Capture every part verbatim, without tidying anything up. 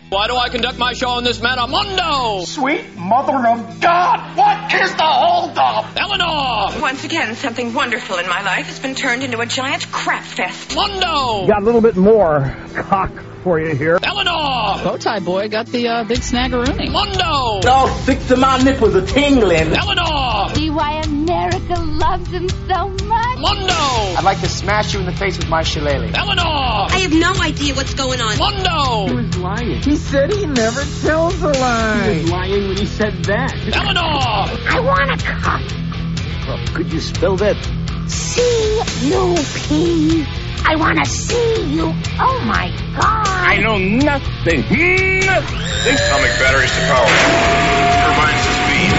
Why do I conduct my show on this Metamundo? Sweet mother of God, what is the holdup? Eleanor! Once again, something wonderful in my life has been turned into a giant crap fest. Mundo! Got a little bit more cock for you here. Eleanor! Bowtie boy got the uh, big snaggeroonie. Mundo! All six of my nipples are tingling. Eleanor! See why America loves him so much? Mundo! I'd like to smash you in the face with my shillelagh. Eleanor! I have no idea what's going on. Mundo! He was lying. He said he never tells a lie. He was lying when he said that. Eleanor! I want a cup. Well, could you spell that? C U P. I want to see you. Oh, my God. I know nothing. Nothing. Atomic batteries to power. Turbines to speed.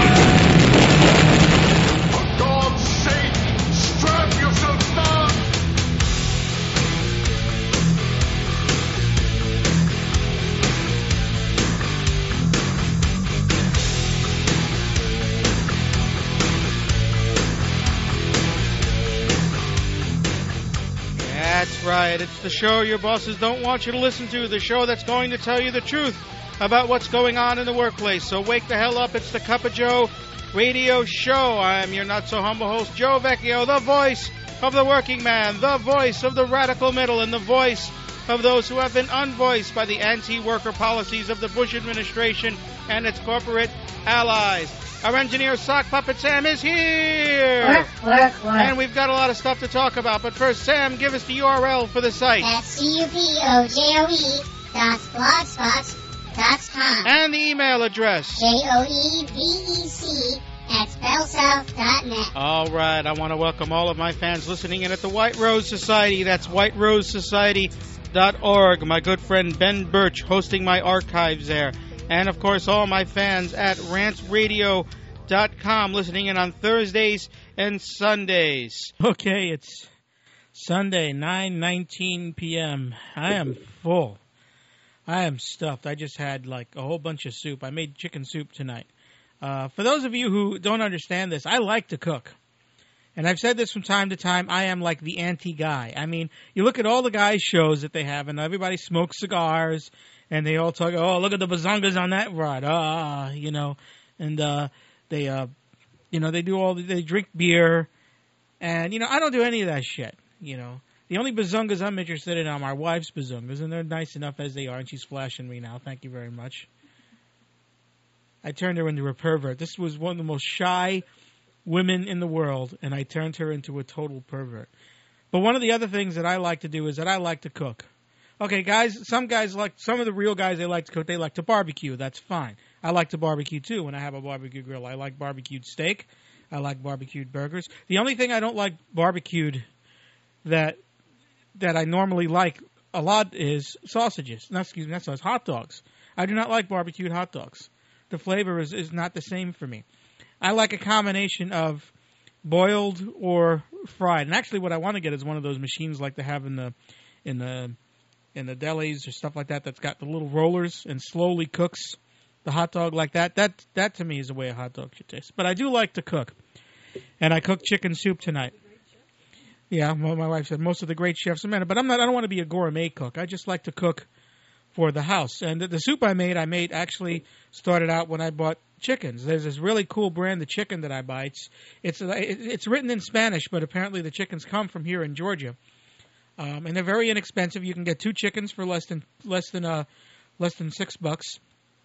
For God's sake, strap yourself down. That's right. It's the show your bosses don't want you to listen to, the show that's going to tell you the truth about what's going on in the workplace. So wake the hell up. It's the Cup of Joe radio show. I'm your not-so-humble host, Joe Vecchio, the voice of the working man, the voice of the radical middle, and the voice of those who have been unvoiced by the anti-worker policies of the Bush administration and its corporate allies. Our engineer, Sock Puppet Sam, is here! What, what, what? And we've got a lot of stuff to talk about. But first, Sam, give us the U R L for the site. That's C U P O J O E dot blogspot dot com. And the email address. J O E B E C at bellsouth dot net. All right. I want to welcome all of my fans listening in at the White Rose Society. That's white rose society dot org. My good friend Ben Birch hosting my archives there. And, of course, all my fans at rants radio dot com listening in on Thursdays and Sundays. Okay, it's Sunday, nine nineteen p.m. I am full. I am stuffed. I just had, like, a whole bunch of soup. I made chicken soup tonight. Uh, for those of you who don't understand this, I like to cook. And I've said this from time to time, I am like the anti-guy. I mean, you look at all the guys' shows that they have, and everybody smokes cigars, and they all talk, oh, look at the bazongas on that rod, ah, you know, and uh, they, uh, you know, they do all, they drink beer, and, you know, I don't do any of that shit, you know. The only bazongas I'm interested in are my wife's bazongas, and they're nice enough as they are, and she's flashing me now, thank you very much. I turned her into a pervert. This was one of the most shy women in the world, and I turned her into a total pervert. But one of the other things that I like to do is that I like to cook. Okay, guys, some guys like, some of the real guys, they like to cook, they like to barbecue. That's fine. I like to barbecue, too, when I have a barbecue grill. I like barbecued steak. I like barbecued burgers. The only thing I don't like barbecued that that I normally like a lot is sausages. No, excuse me, that's sausages, hot dogs. I do not like barbecued hot dogs. The flavor is, is not the same for me. I like a combination of boiled or fried. And actually what I want to get is one of those machines like they have in the in the in the delis or stuff like that that's got the little rollers and slowly cooks the hot dog like that. That that to me is the way a hot dog should taste. But I do like to cook. And I cooked chicken soup tonight. Yeah, well, my wife said most of the great chefs are men, but I'm not I don't want to be a gourmet cook. I just like to cook for the house. And the, the soup I made, I made actually started out when I bought chickens. There's this really cool brand of chicken that I buy. It's it's it's written in Spanish, but apparently the chickens come from here in Georgia, um, and they're very inexpensive. You can get two chickens for less than less than uh less than six bucks,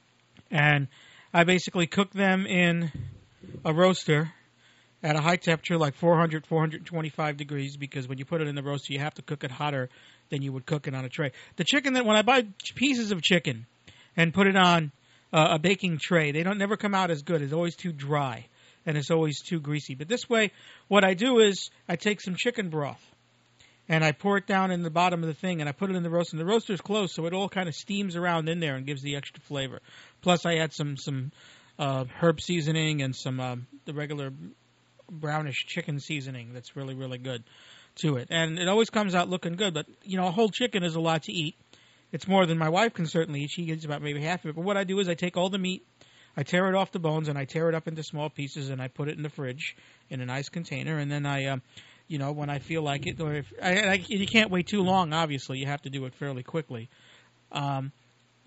and I basically cook them in a roaster at a high temperature, like four hundred, four twenty-five degrees, because when you put it in the roaster, you have to cook it hotter than you would cook it on a tray. The chicken that when I buy pieces of chicken and put it on Uh, a baking tray, they don't never come out as good. It's always too dry, and it's always too greasy. But this way, what I do is I take some chicken broth, and I pour it down in the bottom of the thing, and I put it in the roaster. And the roaster's closed, so it all kind of steams around in there and gives the extra flavor. Plus, I add some some uh, herb seasoning and some uh, the regular brownish chicken seasoning that's really, really good to it. And it always comes out looking good. But, you know, a whole chicken is a lot to eat. It's more than my wife can certainly eat. She eats about maybe half of it. But what I do is I take all the meat, I tear it off the bones, and I tear it up into small pieces, and I put it in the fridge in a nice container. And then I, um, you know, when I feel like it, or if I, I, you can't wait too long, obviously. You have to do it fairly quickly. Um,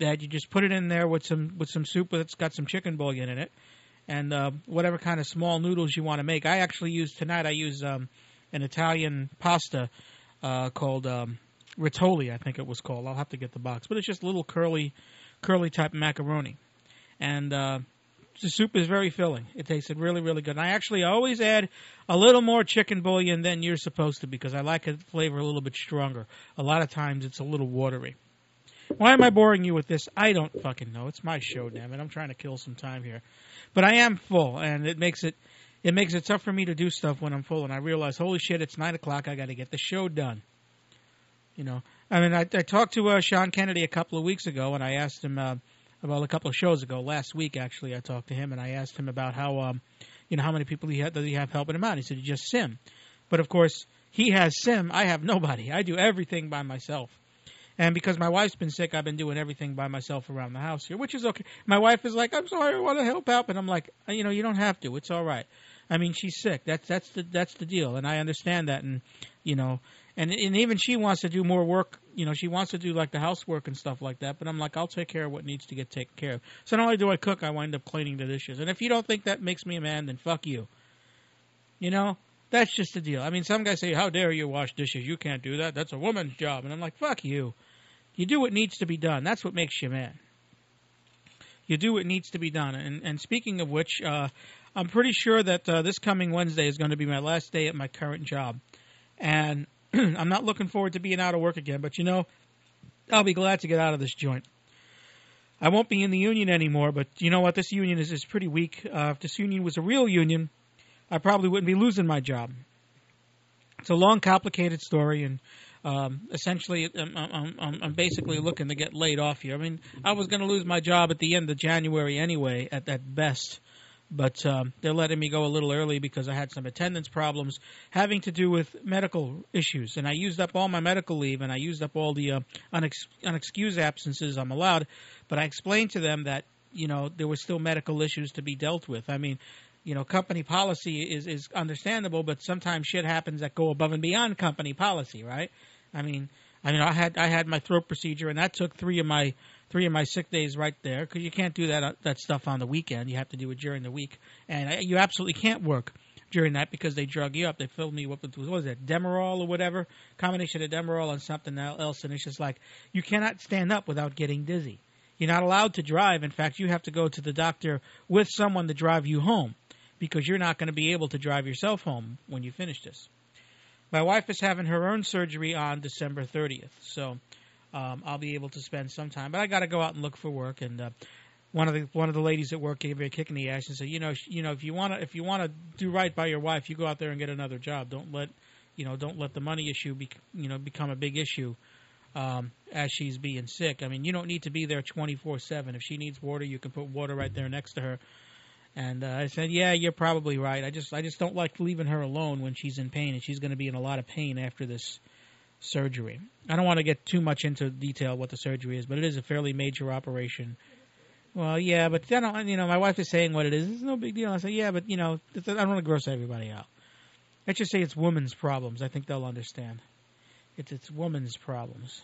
that you just put it in there with some with some soup that's got some chicken bouillon in it, and uh, whatever kind of small noodles you want to make. I actually use tonight. I use um, an Italian pasta uh, called um, Rittoli, I think it was called. I'll have to get the box, but it's just little curly, curly type macaroni, and uh, the soup is very filling. It tasted really, really good. And I actually always add a little more chicken bouillon than you're supposed to because I like the flavor a little bit stronger. A lot of times it's a little watery. Why am I boring you with this? I don't fucking know. It's my show, damn it. I'm trying to kill some time here. But I am full, and it makes it it makes it tough for me to do stuff when I'm full. And I realize, holy shit, it's nine o'clock. I got to get the show done. You know, I mean, I, I talked to uh, Sean Kennedy a couple of weeks ago, and I asked him uh, about a couple of shows ago. Last week, actually, I talked to him, and I asked him about how, um, you know, how many people he had, does he have helping him out. He said, just Sim. But, of course, he has Sim. I have nobody. I do everything by myself. And because my wife's been sick, I've been doing everything by myself around the house here, which is okay. My wife is like, I'm sorry, I want to help out. But I'm like, you know, you don't have to. It's all right. I mean, she's sick. That's that's the that's the deal. And I understand that. And, you know, and, and even she wants to do more work. You know, she wants to do, like, the housework and stuff like that. But I'm like, I'll take care of what needs to get taken care of. So not only do I cook, I wind up cleaning the dishes. And if you don't think that makes me a man, then fuck you. You know? That's just the deal. I mean, some guys say, how dare you wash dishes? You can't do that. That's a woman's job. And I'm like, fuck you. You do what needs to be done. That's what makes you a man. You do what needs to be done. And, and speaking of which, uh, I'm pretty sure that uh, this coming Wednesday is going to be my last day at my current job. And I'm not looking forward to being out of work again. But, you know, I'll be glad to get out of this joint. I won't be in the union anymore. But you know what? This union is, is pretty weak. Uh, if this union was a real union, I probably wouldn't be losing my job. It's a long, complicated story, and um, essentially I'm, I'm, I'm basically looking to get laid off here. I mean, I was going to lose my job at the end of January anyway, at, at best, but um, they're letting me go a little early because I had some attendance problems having to do with medical issues, and I used up all my medical leave, and I used up all the uh, unex- unexcused absences I'm allowed, but I explained to them that, you know, there were still medical issues to be dealt with. I mean, you know, company policy is, is understandable, but sometimes shit happens that go above and beyond company policy, right? I mean, I mean, I had I had my throat procedure, and that took three of my three of my sick days right there because you can't do that that stuff on the weekend. You have to do it during the week, and I, you absolutely can't work during that because they drug you up. They filled me up with, what was it, Demerol or whatever, combination of Demerol and something else, and it's just like you cannot stand up without getting dizzy. You're not allowed to drive. In fact, you have to go to the doctor with someone to drive you home, because you're not going to be able to drive yourself home when you finish this. My wife is having her own surgery on December thirtieth, so um, I'll be able to spend some time. But I got to go out and look for work. And uh, one of the one of the ladies at work gave me a kick in the ass and said, you know, you know, if you want to if you want to do right by your wife, you go out there and get another job. Don't let you know, don't let the money issue be, you know, become a big issue um, as she's being sick. I mean, you don't need to be there twenty-four seven. If she needs water, you can put water right there next to her. And uh, I said, yeah, you're probably right. I just I just don't like leaving her alone when she's in pain, and she's going to be in a lot of pain after this surgery. I don't want to get too much into detail what the surgery is, but it is a fairly major operation. Well, yeah, but I don't, you know, my wife is saying what it is. It's no big deal. I say, yeah, but, you know, I don't want to gross everybody out. Let's just say it's women's problems. I think they'll understand. It's it's women's problems.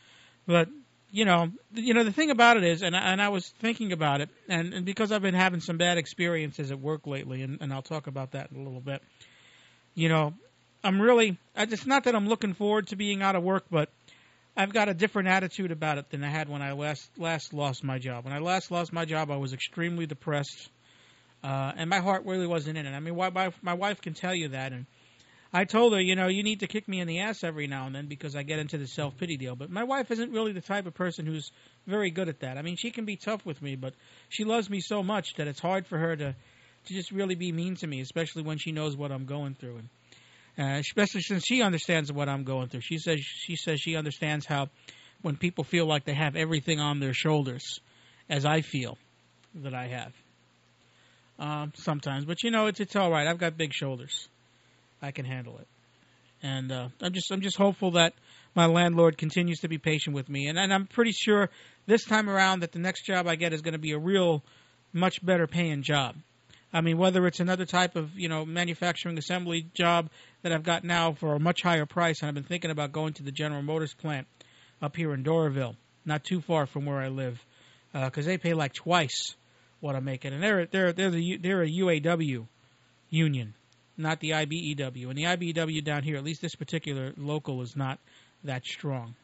But You know, you know the thing about it is, and I, and I was thinking about it, and, and because I've been having some bad experiences at work lately, and, and I'll talk about that in a little bit. You know, I'm really, it's not that I'm looking forward to being out of work, but I've got a different attitude about it than I had when I last last lost my job. When I last lost my job, I was extremely depressed, uh, and my heart really wasn't in it. I mean, my, my wife can tell you that, and I told her, you know, you need to kick me in the ass every now and then because I get into the self-pity deal. But my wife isn't really the type of person who's very good at that. I mean, she can be tough with me, but she loves me so much that it's hard for her to, to just really be mean to me, especially when she knows what I'm going through. And uh, especially since she understands what I'm going through. She says she says she understands how when people feel like they have everything on their shoulders, as I feel that I have um, sometimes. But, you know, it's it's all right. I've got big shoulders. I can handle it, and uh, I'm just I'm just hopeful that my landlord continues to be patient with me, and, and I'm pretty sure this time around that the next job I get is going to be a real, much better paying job. I mean, whether it's another type of you know manufacturing assembly job that I've got now for a much higher price, and I've been thinking about going to the General Motors plant up here in Doraville, not too far from where I live, because uh, they pay like twice what I'm making, and they're they're they're the they're a U A W union, not the I B E W, and the I B E W down here, at least this particular local, is not that strong.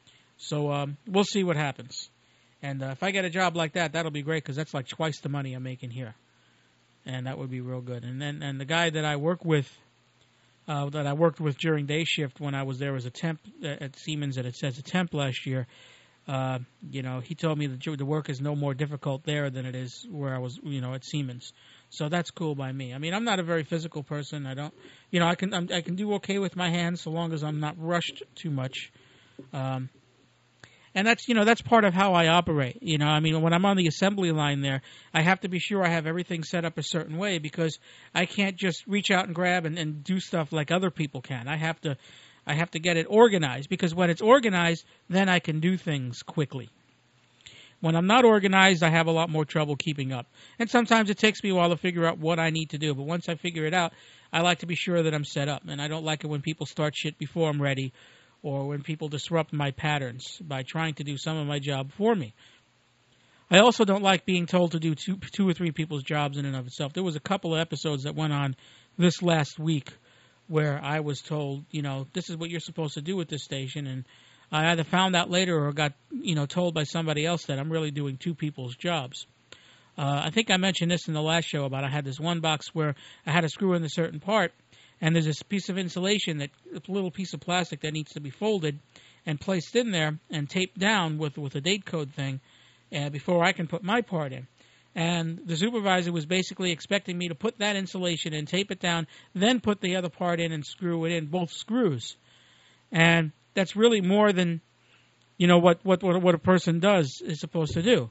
So um, we'll see what happens, and uh, if I get a job like that, that'll be great because that's like twice the money I'm making here, and that would be real good. And then and the guy that I work with. Uh, that I worked with during day shift when I was there as a temp at Siemens, and it says a temp last year. Uh, you know, he told me that the work is no more difficult there than it is where I was, you know, at Siemens. So that's cool by me. I mean, I'm not a very physical person. I don't, you know, I can I'm, I can do okay with my hands so long as I'm not rushed too much. Um, And that's, you know, that's part of how I operate. You know, I mean, when I'm on the assembly line there, I have to be sure I have everything set up a certain way because I can't just reach out and grab and, and do stuff like other people can. I have to, I have to get it organized because when it's organized, then I can do things quickly. When I'm not organized, I have a lot more trouble keeping up. And sometimes it takes me a while to figure out what I need to do. But once I figure it out, I like to be sure that I'm set up. And I don't like it when people start shit before I'm ready, or when people disrupt my patterns by trying to do some of my job for me. I also don't like being told to do two, two or three people's jobs in and of itself. There was a couple of episodes that went on this last week where I was told, you know, this is what you're supposed to do at this station, and I either found out later or got, you know, told by somebody else that I'm really doing two people's jobs. Uh, I think I mentioned this in the last show about I had this one box where I had to screw in a certain part, and there's this piece of insulation, that a little piece of plastic that needs to be folded and placed in there and taped down with with a date code thing uh, before I can put my part in. And the supervisor was basically expecting me to put that insulation in, tape it down, then put the other part in and screw it in, both screws. And that's really more than, you know, what what what, what a person does is supposed to do.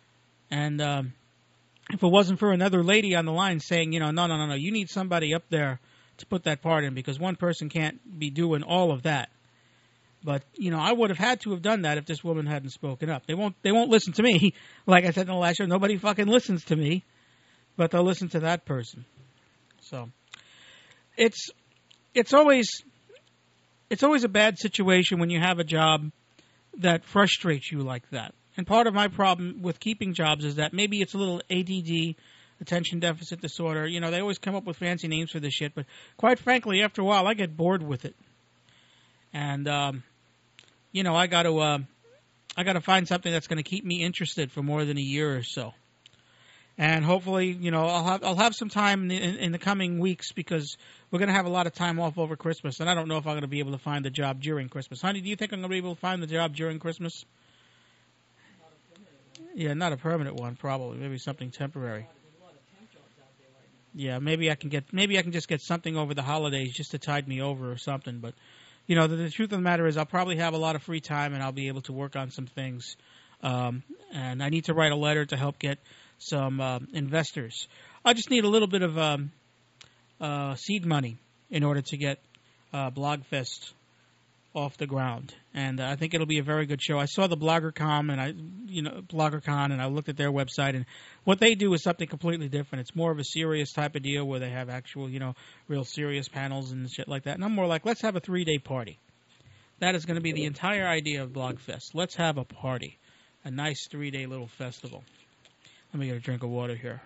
And um, if it wasn't for another lady on the line saying, you know, no, no, no, no, you need somebody up there to put that part in because one person can't be doing all of that. But, you know, I would have had to have done that if this woman hadn't spoken up. They won't they won't listen to me. Like I said in the last show, nobody fucking listens to me, but they'll listen to that person. So it's it's always it's always a bad situation when you have a job that frustrates you like that. And part of my problem with keeping jobs is that maybe it's a little A D D, attention deficit disorder. You know, they always come up with fancy names for this shit, but quite frankly, after a while, I get bored with it. And, um, you know, I got to, uh, I got to find something that's going to keep me interested for more than a year or so. And hopefully, you know, I'll have I'll have some time in the, in, in the coming weeks because we're going to have a lot of time off over Christmas, and I don't know if I'm going to be able to find a job during Christmas. Honey, do you think I'm going to be able to find the job during Christmas? Yeah, not a permanent one, probably. Maybe something temporary. Yeah, maybe I can get maybe I can just get something over the holidays just to tide me over or something. But you know, the, the truth of the matter is, I'll probably have a lot of free time and I'll be able to work on some things. Um, and I need to write a letter to help get some uh, investors. I just need a little bit of um, uh, seed money in order to get uh, Blogfest off the ground, and uh, I think it'll be a very good show. I saw the BloggerCon and I, you know, BloggerCon, and I looked at their website, and what they do is something completely different. It's more of a serious type of deal where they have actual, you know, real serious panels and shit like that. And I'm more like, let's have a three-day party. That is going to be the entire idea of Blogfest. Let's have a party, a nice three-day little festival. Let me get a drink of water here.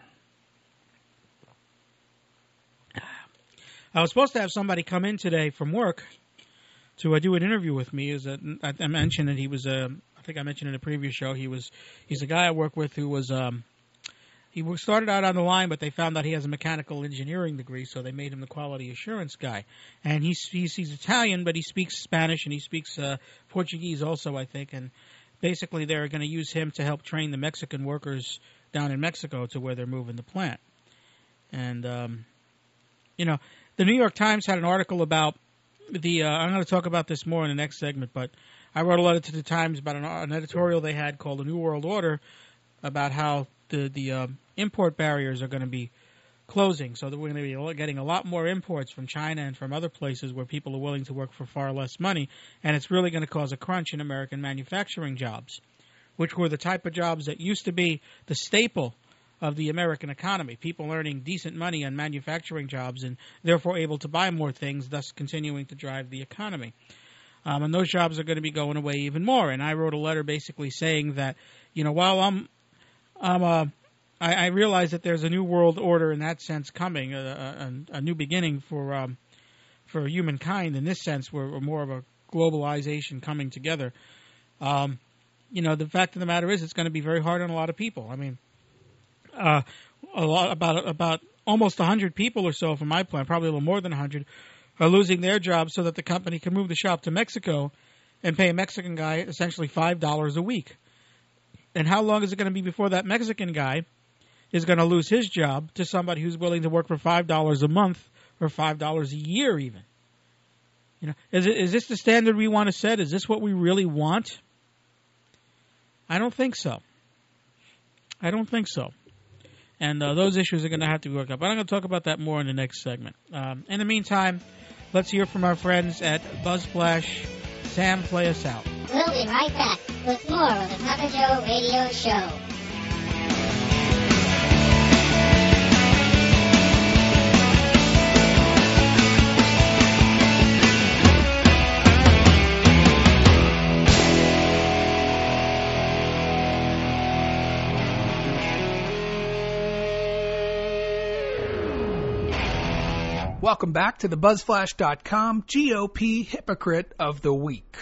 I was supposed to have somebody come in today from work to uh, do an interview with me. Is that I, I mentioned that he was a. I think I mentioned in a previous show he was. He's a guy I work with who was. Um, he started out on the line, but they found out he has a mechanical engineering degree, so they made him the quality assurance guy. And he's he's, he's Italian, but he speaks Spanish and he speaks uh, Portuguese also, I think. And basically, they're going to use him to help train the Mexican workers down in Mexico to where they're moving the plant. And um, you know, the New York Times had an article about. The uh, I'm going to talk about this more in the next segment, but I wrote a letter to the Times about an, an editorial they had called "The New World Order" about how the the uh, import barriers are going to be closing, so that we're going to be getting a lot more imports from China and from other places where people are willing to work for far less money, and it's really going to cause a crunch in American manufacturing jobs, which were the type of jobs that used to be the staple of the American economy, people earning decent money on manufacturing jobs and therefore able to buy more things, thus continuing to drive the economy. Um, and those jobs are going to be going away even more. And I wrote a letter basically saying that, you know, while I'm, I'm uh, I, I realize that there's a new world order in that sense coming, a, a, a new beginning for um, for humankind in this sense, where we're more of a globalization coming together. Um, you know, the fact of the matter is, it's going to be very hard on a lot of people. I mean, uh, a lot about about almost a hundred people or so from my plant, probably a little more than a hundred, are losing their jobs so that the company can move the shop to Mexico and pay a Mexican guy essentially five dollars a week. And how long is it going to be before that Mexican guy is going to lose his job to somebody who's willing to work for five dollars a month or five dollars a year even? You know, is it, is this the standard we want to set? Is this what we really want? I don't think so. I don't think so. And uh, those issues are going to have to be worked out. But I'm going to talk about that more in the next segment. Um, in the meantime, let's hear from our friends at BuzzFlash. Sam, play us out. We'll be right back with more of the Papa Joe Radio Show. Welcome back to the BuzzFlash dot com G O P Hypocrite of the Week.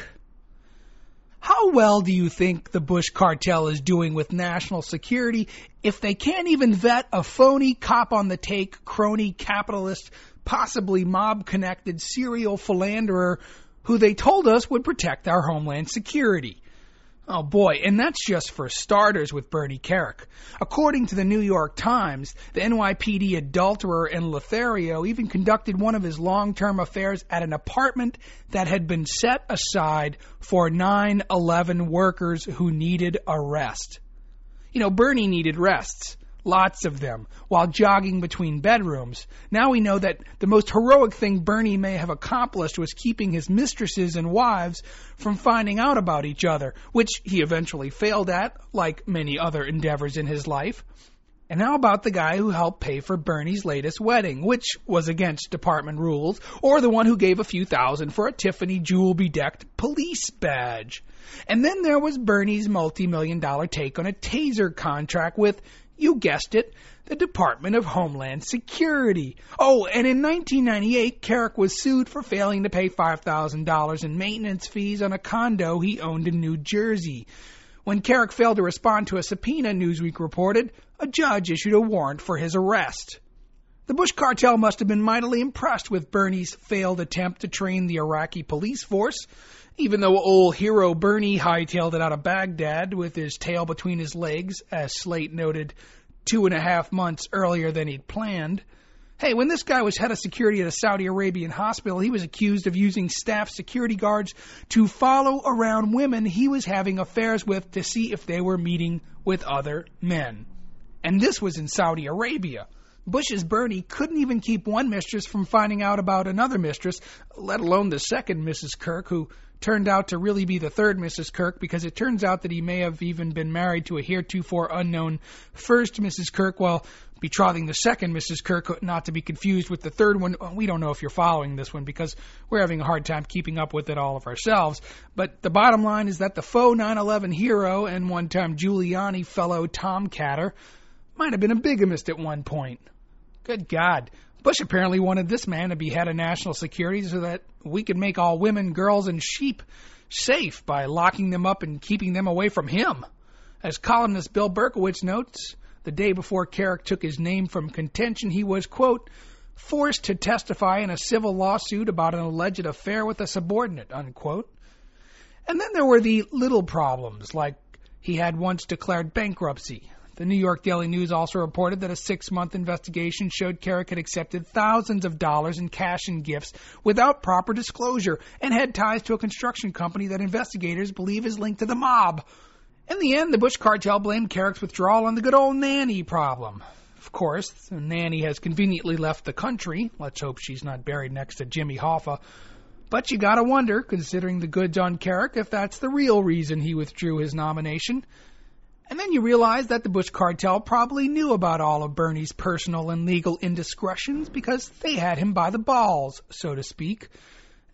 How well do you think the Bush cartel is doing with national security if they can't even vet a phony, cop-on-the-take, crony, capitalist, possibly mob-connected serial philanderer who they told us would protect our homeland security? Oh boy, and that's just for starters with Bernie Kerik. According to the New York Times, the N Y P D adulterer in Lothario even conducted one of his long-term affairs at an apartment that had been set aside for nine eleven workers who needed a rest. You know, Bernie needed rests. Lots of them, while jogging between bedrooms. Now we know that the most heroic thing Bernie may have accomplished was keeping his mistresses and wives from finding out about each other, which he eventually failed at, like many other endeavors in his life. And how about the guy who helped pay for Bernie's latest wedding, which was against department rules, or the one who gave a few thousand for a Tiffany jewel-bedecked police badge? And then there was Bernie's multi-million dollar take on a taser contract with, you guessed it, the Department of Homeland Security. Oh, and in nineteen ninety-eight, Kerik was sued for failing to pay five thousand dollars in maintenance fees on a condo he owned in New Jersey. When Kerik failed to respond to a subpoena, Newsweek reported, a judge issued a warrant for his arrest. The Bush cartel must have been mightily impressed with Bernie's failed attempt to train the Iraqi police force, even though old hero Bernie hightailed it out of Baghdad with his tail between his legs, as Slate noted, two and a half months earlier than he'd planned. Hey, when this guy was head of security at a Saudi Arabian hospital, he was accused of using staff security guards to follow around women he was having affairs with to see if they were meeting with other men. And this was in Saudi Arabia. Bush's Bernie couldn't even keep one mistress from finding out about another mistress, let alone the second Missus Kirk, who turned out to really be the third Missus Kirk, because it turns out that he may have even been married to a heretofore unknown first Missus Kirk while betrothing the second Missus Kirk, not to be confused with the third one. We don't know if you're following this one because we're having a hard time keeping up with it all of ourselves. But the bottom line is that the faux nine eleven hero and one-time Giuliani fellow tomcatter might have been a bigamist at one point. Good God. Bush apparently wanted this man to be head of national security so that we could make all women, girls, and sheep safe by locking them up and keeping them away from him. As columnist Bill Berkowitz notes, the day before Kerik took his name from contention, he was, quote, forced to testify in a civil lawsuit about an alleged affair with a subordinate, unquote. And then there were the little problems, like he had once declared bankruptcy. The New York Daily News also reported that a six-month investigation showed Kerik had accepted thousands of dollars in cash and gifts without proper disclosure and had ties to a construction company that investigators believe is linked to the mob. In the end, the Bush cartel blamed Kerik's withdrawal on the good old nanny problem. Of course, the nanny has conveniently left the country. Let's hope she's not buried next to Jimmy Hoffa. But you gotta wonder, considering the goods on Kerik, if that's the real reason he withdrew his nomination. And then you realize that the Bush cartel probably knew about all of Bernie's personal and legal indiscretions because they had him by the balls, so to speak.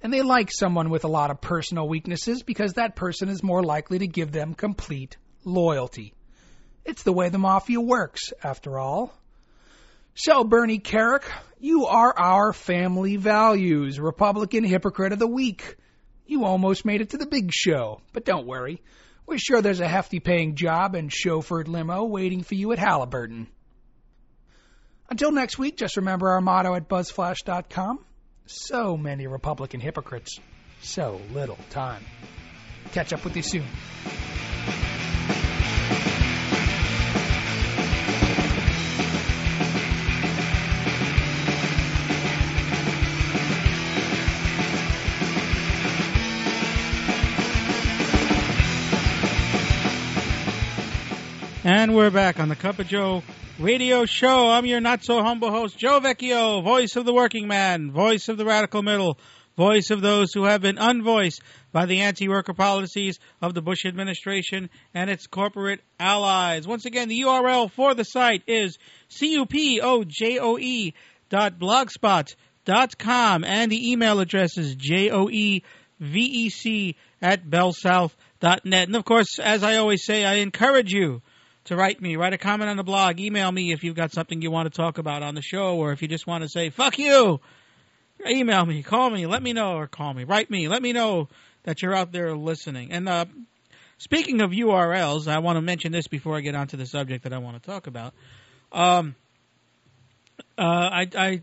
And they like someone with a lot of personal weaknesses because that person is more likely to give them complete loyalty. It's the way the mafia works, after all. So, Bernie Kerik, you are our family values Republican Hypocrite of the Week. You almost made it to the big show, but don't worry. We're sure there's a hefty paying job and chauffeured limo waiting for you at Halliburton. Until next week, just remember our motto at buzzflash dot com. So many Republican hypocrites, so little time. Catch up with you soon. And we're back on the Cup of Joe radio show. I'm your not-so-humble host, Joe Vecchio, voice of the working man, voice of the radical middle, voice of those who have been unvoiced by the anti-worker policies of the Bush administration and its corporate allies. Once again, the U R L for the site is cupojoe dot blogspot dot com, and the email address is joevec at bellsouth dot net. And, of course, as I always say, I encourage you to write me, write a comment on the blog, email me if you've got something you want to talk about on the show, or if you just want to say, fuck you, email me, call me, let me know, or call me, write me, let me know that you're out there listening. And uh, speaking of U R Ls, I want to mention this before I get on to the subject that I want to talk about. Um, uh, I, I,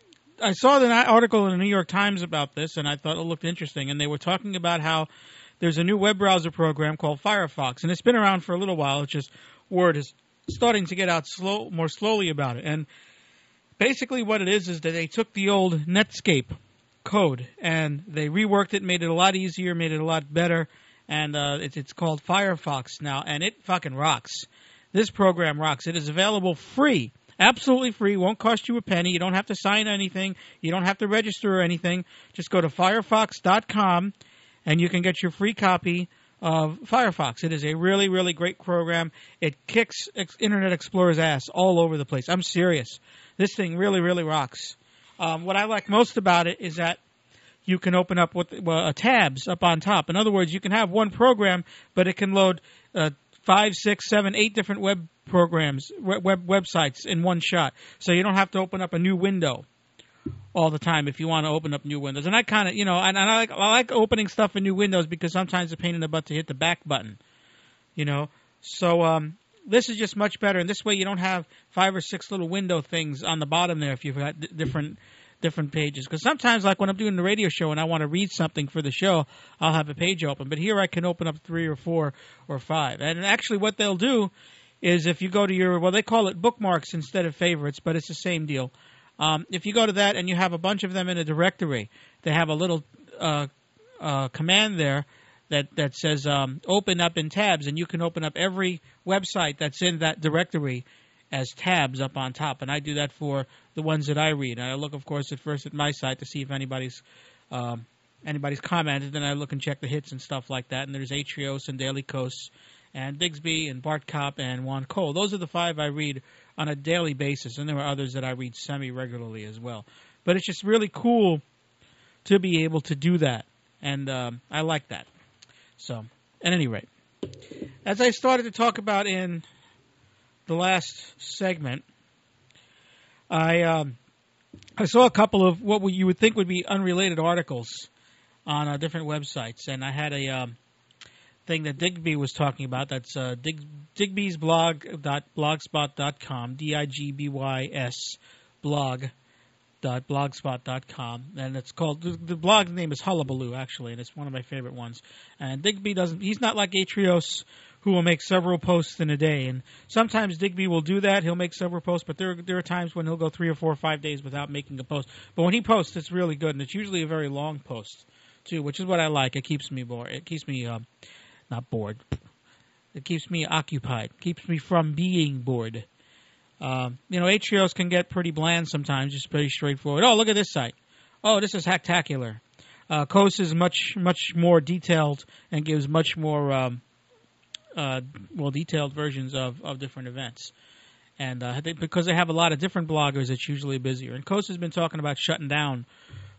I saw an article in the New York Times about this, and I thought it looked interesting, and they were talking about how there's a new web browser program called Firefox, and it's been around for a little while. It's just word is starting to get out slow, more slowly about it. And basically what it is is that they took the old Netscape code and they reworked it, made it a lot easier, made it a lot better, and uh, it's, it's called Firefox now, and it fucking rocks. This program rocks. It is available free, absolutely free, won't cost you a penny. You don't have to sign anything. You don't have to register or anything. Just go to firefox dot com and you can get your free copy of Firefox. It is a really, really great program. It kicks Internet Explorer's ass all over the place. I'm serious. This thing really, really rocks. Um, what I like most about it is that you can open up with well, uh, tabs up on top. In other words, you can have one program, but it can load uh, five, six, seven, eight different web programs, web websites in one shot. So you don't have to open up a new window all the time if you want to open up new windows. And I kind of, you know, and, and I like I like opening stuff in new windows because sometimes it's a pain in the butt to hit the back button, you know. So um, this is just much better, and this way you don't have five or six little window things on the bottom there if you've got d- different different pages. Because sometimes, like when I'm doing the radio show and I want to read something for the show, I'll have a page open. But here I can open up three or four or five. And actually what they'll do is if you go to your, well, they call it bookmarks instead of favorites, but it's the same deal. Um, if you go to that and you have a bunch of them in a directory, they have a little uh, uh, command there that, that says um, open up in tabs, and you can open up every website that's in that directory as tabs up on top. And I do that for the ones that I read. And I look, of course, at first at my site to see if anybody's um, anybody's commented. Then I look and check the hits and stuff like that. And there's Atrios and Daily Kos and Digsby and Bart Kopp and Juan Cole. Those are the five I read on a daily basis, and there are others that I read semi-regularly as well. But it's just really cool to be able to do that, and um, I like that. So, at any rate, as I started to talk about in the last segment, I um, I saw a couple of what you would think would be unrelated articles on uh, different websites, and I had a um, thing that Digby was talking about. That's uh, Dig, Digby's blog dot blogspot dot com, D I G B Y S blog dot blogspot dot com, and it's called, the, the blog name is Hullabaloo, actually, and it's one of my favorite ones. And Digby doesn't, he's not like Atrios, who will make several posts in a day, and sometimes Digby will do that. He'll make several posts, but there, there are times when he'll go three or four or five days without making a post. But when he posts, it's really good, and it's usually a very long post, too, which is what I like. It keeps me bored. It keeps me, um, not bored. It keeps me occupied. Keeps me from being bored. Um, you know, Atrios can get pretty bland sometimes, just pretty straightforward. Oh, look at this site. Oh, this is hacktacular. Uh, Kos is much, much more detailed and gives much more, um, uh, well, detailed versions of, of different events. And uh, they, because they have a lot of different bloggers, it's usually busier. And Kos has been talking about shutting down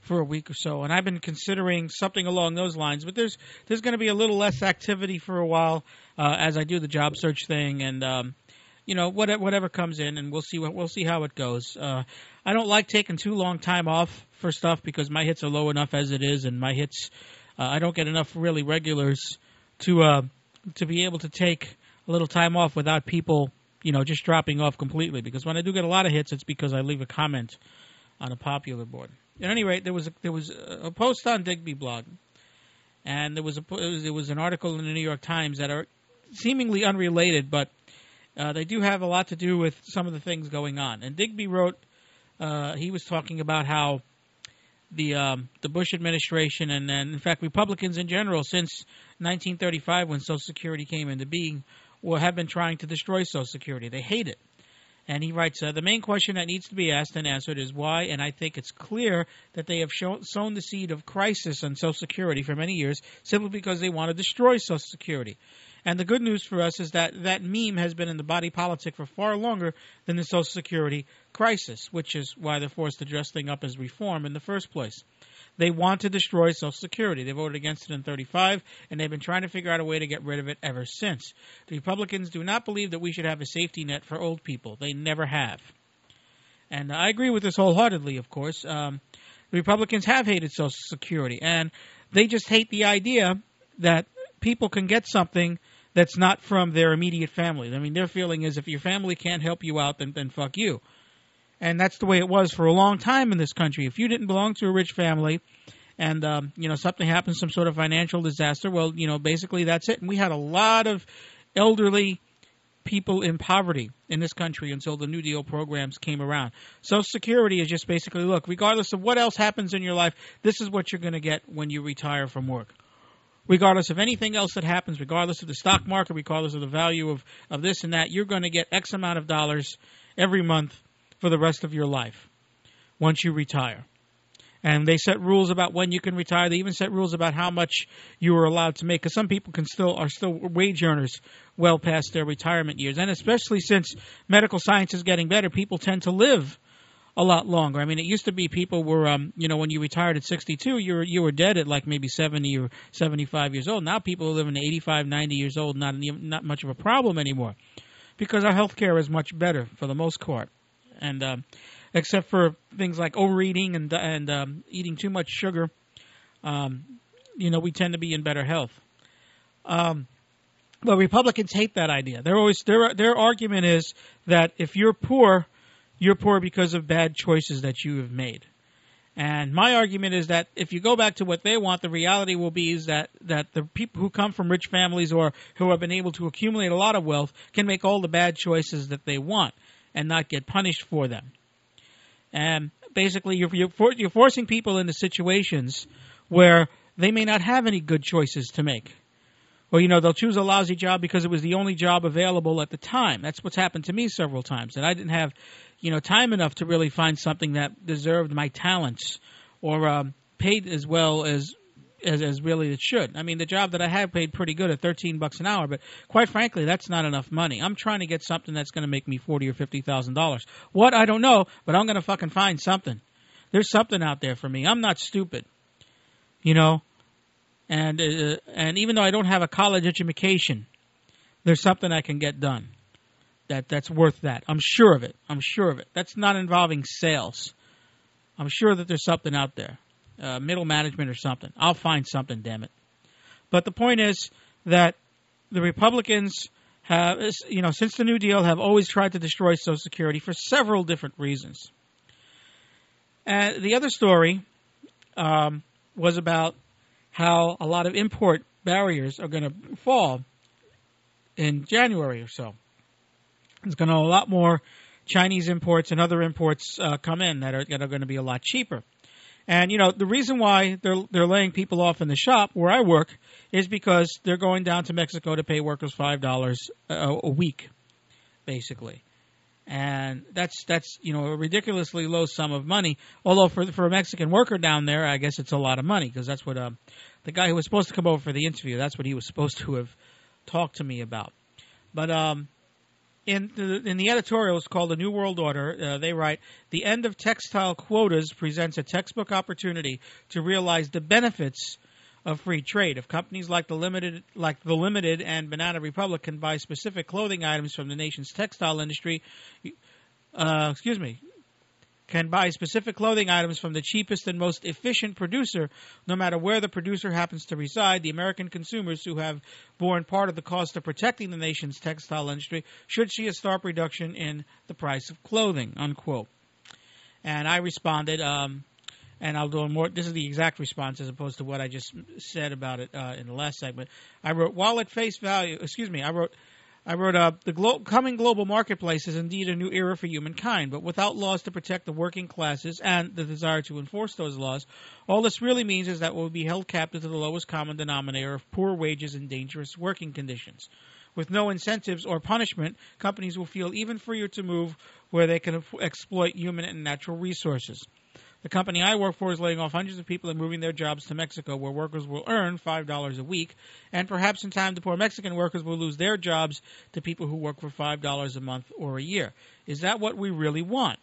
for a week or so, and I've been considering something along those lines. But there's there's going to be a little less activity for a while uh, as I do the job search thing, and um, you know whatever whatever comes in, and we'll see what we'll see how it goes. Uh, I don't like taking too long time off for stuff because my hits are low enough as it is, and my hits uh, I don't get enough really regulars to uh, to be able to take a little time off without people you know just dropping off completely. Because when I do get a lot of hits, it's because I leave a comment on a popular board. At any rate, there was a, there was a post on Digby blog, and there was a it was, it was an article in the New York Times that are seemingly unrelated, but uh, they do have a lot to do with some of the things going on. And Digby wrote, uh, he was talking about how the um, the Bush administration and, and in fact Republicans in general since nineteen thirty-five, when Social Security came into being, will have been trying to destroy Social Security. They hate it. And he writes, uh, the main question that needs to be asked and answered is why, and I think it's clear that they have shown, sown the seed of crisis on Social Security for many years simply because they want to destroy Social Security. And the good news for us is that that meme has been in the body politic for far longer than the Social Security crisis, which is why they're forced to dress things up as reform in the first place. They want to destroy Social Security. They voted against it in thirty-five, and they've been trying to figure out a way to get rid of it ever since. The Republicans do not believe that we should have a safety net for old people. They never have. And I agree with this wholeheartedly, of course. Um, the Republicans have hated Social Security, and they just hate the idea that people can get something that's not from their immediate family. I mean, their feeling is if your family can't help you out, then, then fuck you. And that's the way it was for a long time in this country. If you didn't belong to a rich family and, um, you know, something happened, some sort of financial disaster, well, you know, basically that's it. And we had a lot of elderly people in poverty in this country until the New Deal programs came around. Social Security is just basically, look, regardless of what else happens in your life, this is what you're going to get when you retire from work. Regardless of anything else that happens, regardless of the stock market, regardless of the value of, of this and that, you're going to get X amount of dollars every month for the rest of your life once you retire. And they set rules about when you can retire. They even set rules about how much you are allowed to make, because some people can still are still wage earners well past their retirement years. And especially since medical science is getting better, people tend to live a lot longer. I mean, it used to be people were, um, you know, when you retired at sixty-two, you were you were dead at like maybe seventy or seventy-five years old. Now people are living to eighty-five, ninety years old, not not much of a problem anymore, because our health care is much better for the most part. And um, except for things like overeating and and um, eating too much sugar, um, you know, we tend to be in better health. Um, but Republicans hate that idea. They're always their their argument is that if you're poor, you're poor because of bad choices that you have made. And my argument is that if you go back to what they want, the reality will be is that, that the people who come from rich families or who have been able to accumulate a lot of wealth can make all the bad choices that they want and not get punished for them. And basically, you're, you're, for, you're forcing people into situations where they may not have any good choices to make. Or, you know, they'll choose a lousy job because it was the only job available at the time. That's what's happened to me several times. And I didn't have, you know, time enough to really find something that deserved my talents or um, paid as well as, as as really it should. I mean, the job that I had paid pretty good at thirteen bucks an hour, but quite frankly, that's not enough money. I'm trying to get something that's going to make me forty or fifty thousand dollars. What I don't know, but I'm going to fucking find something. There's something out there for me. I'm not stupid, you know. And uh, and even though I don't have a college education, there's something I can get done that that's worth that. I'm sure of it. I'm sure of it. That's not involving sales. I'm sure that there's something out there, uh, middle management or something. I'll find something, damn it. But the point is that the Republicans have, you know, since the New Deal, have always tried to destroy Social Security for several different reasons. And the other story um, was about how a lot of import barriers are going to fall in January or so. There's going to be a lot more Chinese imports and other imports uh, come in that are, that are going to be a lot cheaper. And, you know, the reason why they're they're laying people off in the shop where I work is because they're going down to Mexico to pay workers five dollars a, a week, basically. And that's, that's you know, a ridiculously low sum of money. Although for for a Mexican worker down there, I guess it's a lot of money, because that's what um, the guy who was supposed to come over for the interview, that's what he was supposed to have talked to me about. But um, in the, in the editorials called The New World Order, uh, they write, the end of textile quotas presents a textbook opportunity to realize the benefits of free trade. If companies like the Limited, like the Limited and Banana Republic can buy specific clothing items from the nation's textile industry, uh, excuse me, can buy specific clothing items from the cheapest and most efficient producer, no matter where the producer happens to reside, the American consumers who have borne part of the cost of protecting the nation's textile industry should see a stark reduction in the price of clothing, unquote. And I responded, um, and I'll do a more, this is the exact response as opposed to what I just said about it uh, in the last segment. I wrote, while at face value, excuse me, I wrote, I wrote, uh, the glo- coming global marketplace is indeed a new era for humankind, but without laws to protect the working classes and the desire to enforce those laws, all this really means is that we'll be held captive to the lowest common denominator of poor wages and dangerous working conditions. With no incentives or punishment, companies will feel even freer to move where they can f- exploit human and natural resources. The company I work for is laying off hundreds of people and moving their jobs to Mexico, where workers will earn five dollars a week, and perhaps in time the poor Mexican workers will lose their jobs to people who work for five dollars a month or a year. Is that what we really want?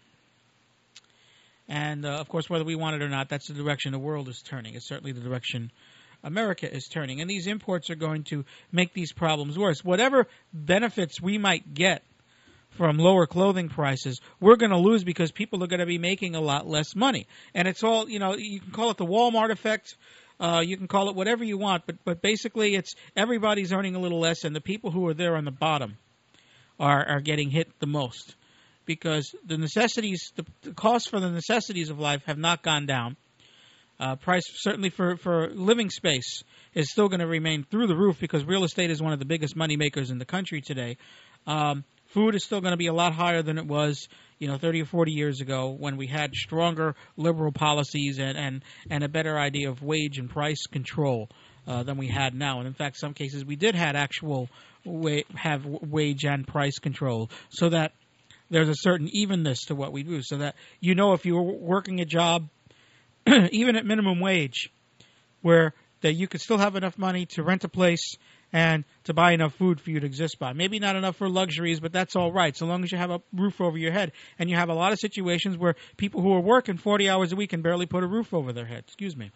And, uh, of course, whether we want it or not, that's the direction the world is turning. It's certainly the direction America is turning. And these imports are going to make these problems worse. Whatever benefits we might get from lower clothing prices, we're going to lose because people are going to be making a lot less money. And it's all, you know, you can call it the Walmart effect, uh, you can call it whatever you want, but, but basically it's everybody's earning a little less, and the people who are there on the bottom are, are getting hit the most. Because the necessities, the, the costs for the necessities of life have not gone down. Uh, price, certainly for, for living space, is still going to remain through the roof because real estate is one of the biggest money makers in the country today. Um, Food is still going to be a lot higher than it was, you know, thirty or forty years ago when we had stronger liberal policies and, and, and a better idea of wage and price control uh, than we had now. And in fact, some cases we did have actual wa- have wage and price control, so that there's a certain evenness to what we do. So that, you know, if you were working a job, even at minimum wage, where that you could still have enough money to rent a place and to buy enough food for you to exist by. Maybe not enough for luxuries, but that's all right, so long as you have a roof over your head. And you have a lot of situations where people who are working forty hours a week can barely put a roof over their head. Excuse me.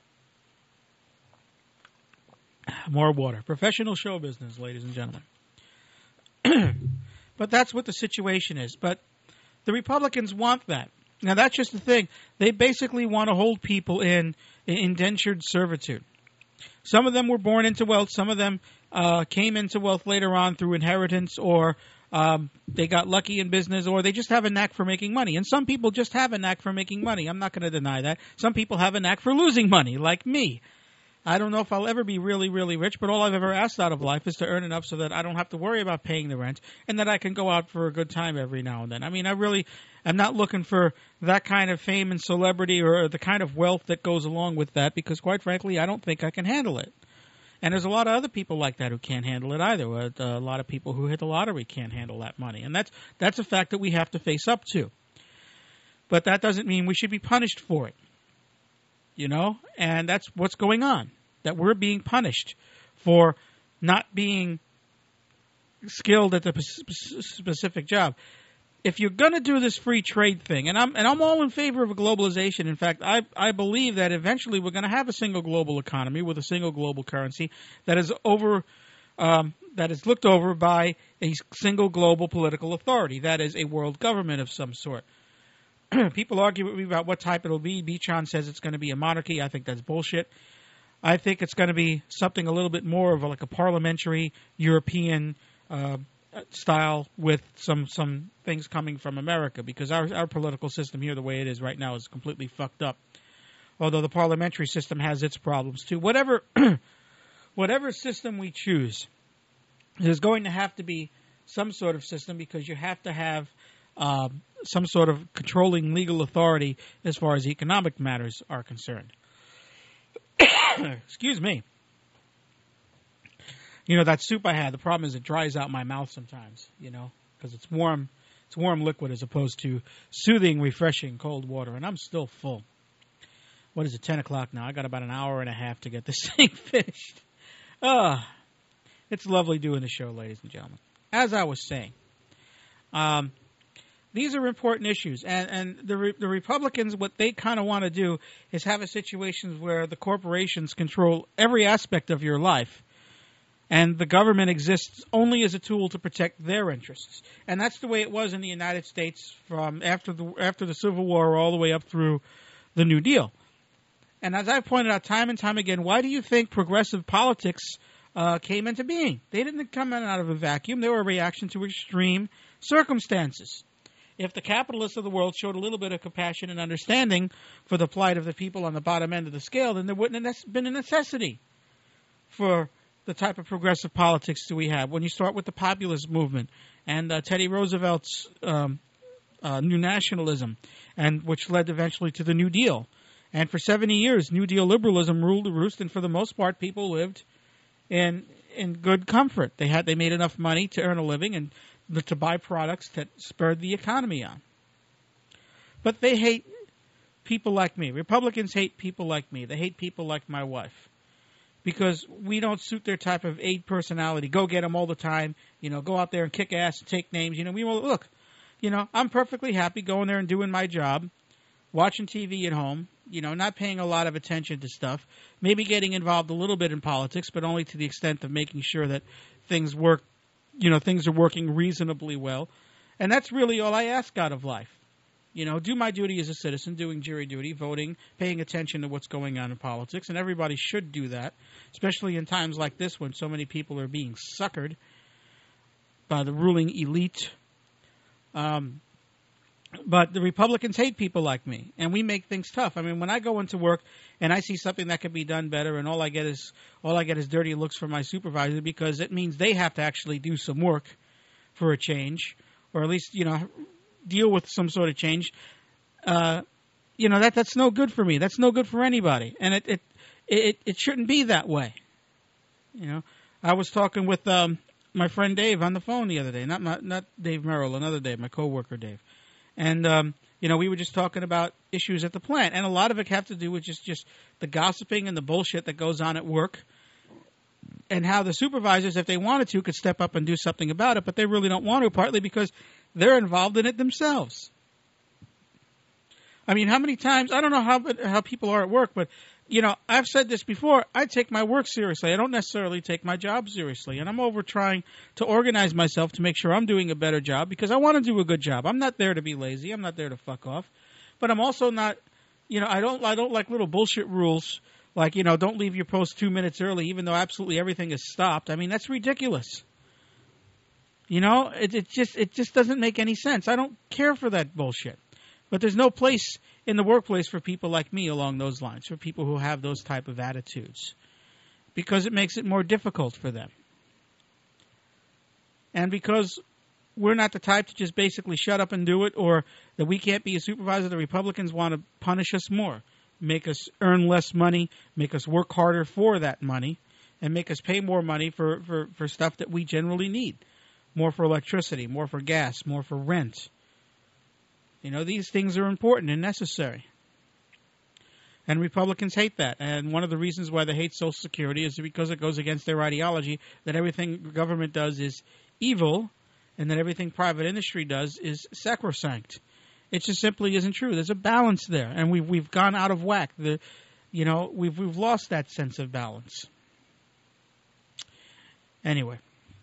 More water. Professional show business, ladies and gentlemen. But that's what the situation is. But the Republicans want that. Now, that's just the thing. They basically want to hold people in indentured servitude. Some of them were born into wealth. Some of them uh, came into wealth later on through inheritance, or um, they got lucky in business, or they just have a knack for making money. And some people just have a knack for making money. I'm not going to deny that. Some people have a knack for losing money, like me. I don't know if I'll ever be really, really rich, but all I've ever asked out of life is to earn enough so that I don't have to worry about paying the rent and that I can go out for a good time every now and then. I mean, I really am not looking for that kind of fame and celebrity or the kind of wealth that goes along with that because, quite frankly, I don't think I can handle it. And there's a lot of other people like that who can't handle it either. A lot of people who hit the lottery can't handle that money. And that's that's a fact that we have to face up to. But that doesn't mean we should be punished for it. You know? And that's what's going on. That we're being punished for not being skilled at the specific job. If you're going to do this free trade thing, and I'm and I'm all in favor of a globalization. In fact, I I believe that eventually we're going to have a single global economy with a single global currency that is over um, that is looked over by a single global political authority. That is a world government of some sort. People argue with me about what type it'll be. Bichon says it's going to be a monarchy. I think that's bullshit. I think it's going to be something a little bit more of a, like a parliamentary European uh, style with some some things coming from America, because our our political system here, the way it is right now, is completely fucked up. Although the parliamentary system has its problems too. Whatever whatever system we choose, there's going to have to be some sort of system, because you have to have um, some sort of controlling legal authority as far as economic matters are concerned. Excuse me. You know, that soup I had, the problem is it dries out my mouth sometimes, you know, because it's warm. It's warm liquid as opposed to soothing, refreshing cold water, and I'm still full. What is it, ten o'clock now? I got about an hour and a half to get this thing finished. Ah, it's lovely doing the show, ladies and gentlemen. As I was saying, Um, these are important issues, and and the re- the Republicans, what they kind of want to do is have a situation where the corporations control every aspect of your life, and the government exists only as a tool to protect their interests. And that's the way it was in the United States from after the after the Civil War all the way up through the New Deal. And as I've pointed out time and time again, why do you think progressive politics uh, came into being? They didn't come in out of a vacuum. They were a reaction to extreme circumstances. If the capitalists of the world showed a little bit of compassion and understanding for the plight of the people on the bottom end of the scale, then there wouldn't have been a necessity for the type of progressive politics that we have. When you start with the populist movement and uh, Teddy Roosevelt's um, uh, New Nationalism, and which led eventually to the New Deal. And for seventy years, New Deal liberalism ruled the roost, and for the most part, people lived in in good comfort. They had they made enough money to earn a living and to buy products that spurred the economy on. But they hate people like me. Republicans hate people like me. They hate people like my wife because we don't suit their type of aid personality. Go get them all the time. You know, go out there and kick ass and take names. You know, we will look. You know, I'm perfectly happy going there and doing my job, watching T V at home. You know, not paying a lot of attention to stuff. Maybe getting involved a little bit in politics, but only to the extent of making sure that things work. You know, things are working reasonably well. And that's really all I ask out of life. You know, do my duty as a citizen, doing jury duty, voting, paying attention to what's going on in politics. And everybody should do that, especially in times like this when so many people are being suckered by the ruling elite. Um, but the Republicans hate people like me, and we make things tough. I mean, when I go into work and I see something that could be done better, and all I get is all I get is dirty looks from my supervisor because it means they have to actually do some work for a change, or at least, you know, deal with some sort of change. Uh, you know, that that's no good for me. That's no good for anybody, and it it it, it shouldn't be that way. You know, I was talking with um, my friend Dave on the phone the other day, not my, not Dave Merrill, another Dave, my coworker Dave. And, um, you know, we were just talking about issues at the plant. And a lot of it have to do with just, just the gossiping and the bullshit that goes on at work. And how the supervisors, if they wanted to, could step up and do something about it. But they really don't want to, partly because they're involved in it themselves. I mean, how many times, I don't know how how people are at work, but, you know, I've said this before, I take my work seriously. I don't necessarily take my job seriously. And I'm over trying to organize myself to make sure I'm doing a better job because I want to do a good job. I'm not there to be lazy. I'm not there to fuck off. But I'm also not, you know, I don't I don't like little bullshit rules like, you know, don't leave your post two minutes early even though absolutely everything is stopped. I mean, that's ridiculous. You know, it, it just it just doesn't make any sense. I don't care for that bullshit. But there's no place in the workplace for people like me along those lines, for people who have those type of attitudes, because it makes it more difficult for them. And because we're not the type to just basically shut up and do it, or that we can't be a supervisor, the Republicans want to punish us more, make us earn less money, make us work harder for that money, and make us pay more money for, for, for stuff that we generally need. More for electricity, more for gas, more for rent. You know, these things are important and necessary. And Republicans hate that. And one of the reasons why they hate Social Security is because it goes against their ideology that everything the government does is evil and that everything private industry does is sacrosanct. It just simply isn't true. There's a balance there. And we've, we've gone out of whack. The, you know, we've, we've lost that sense of balance. Anyway.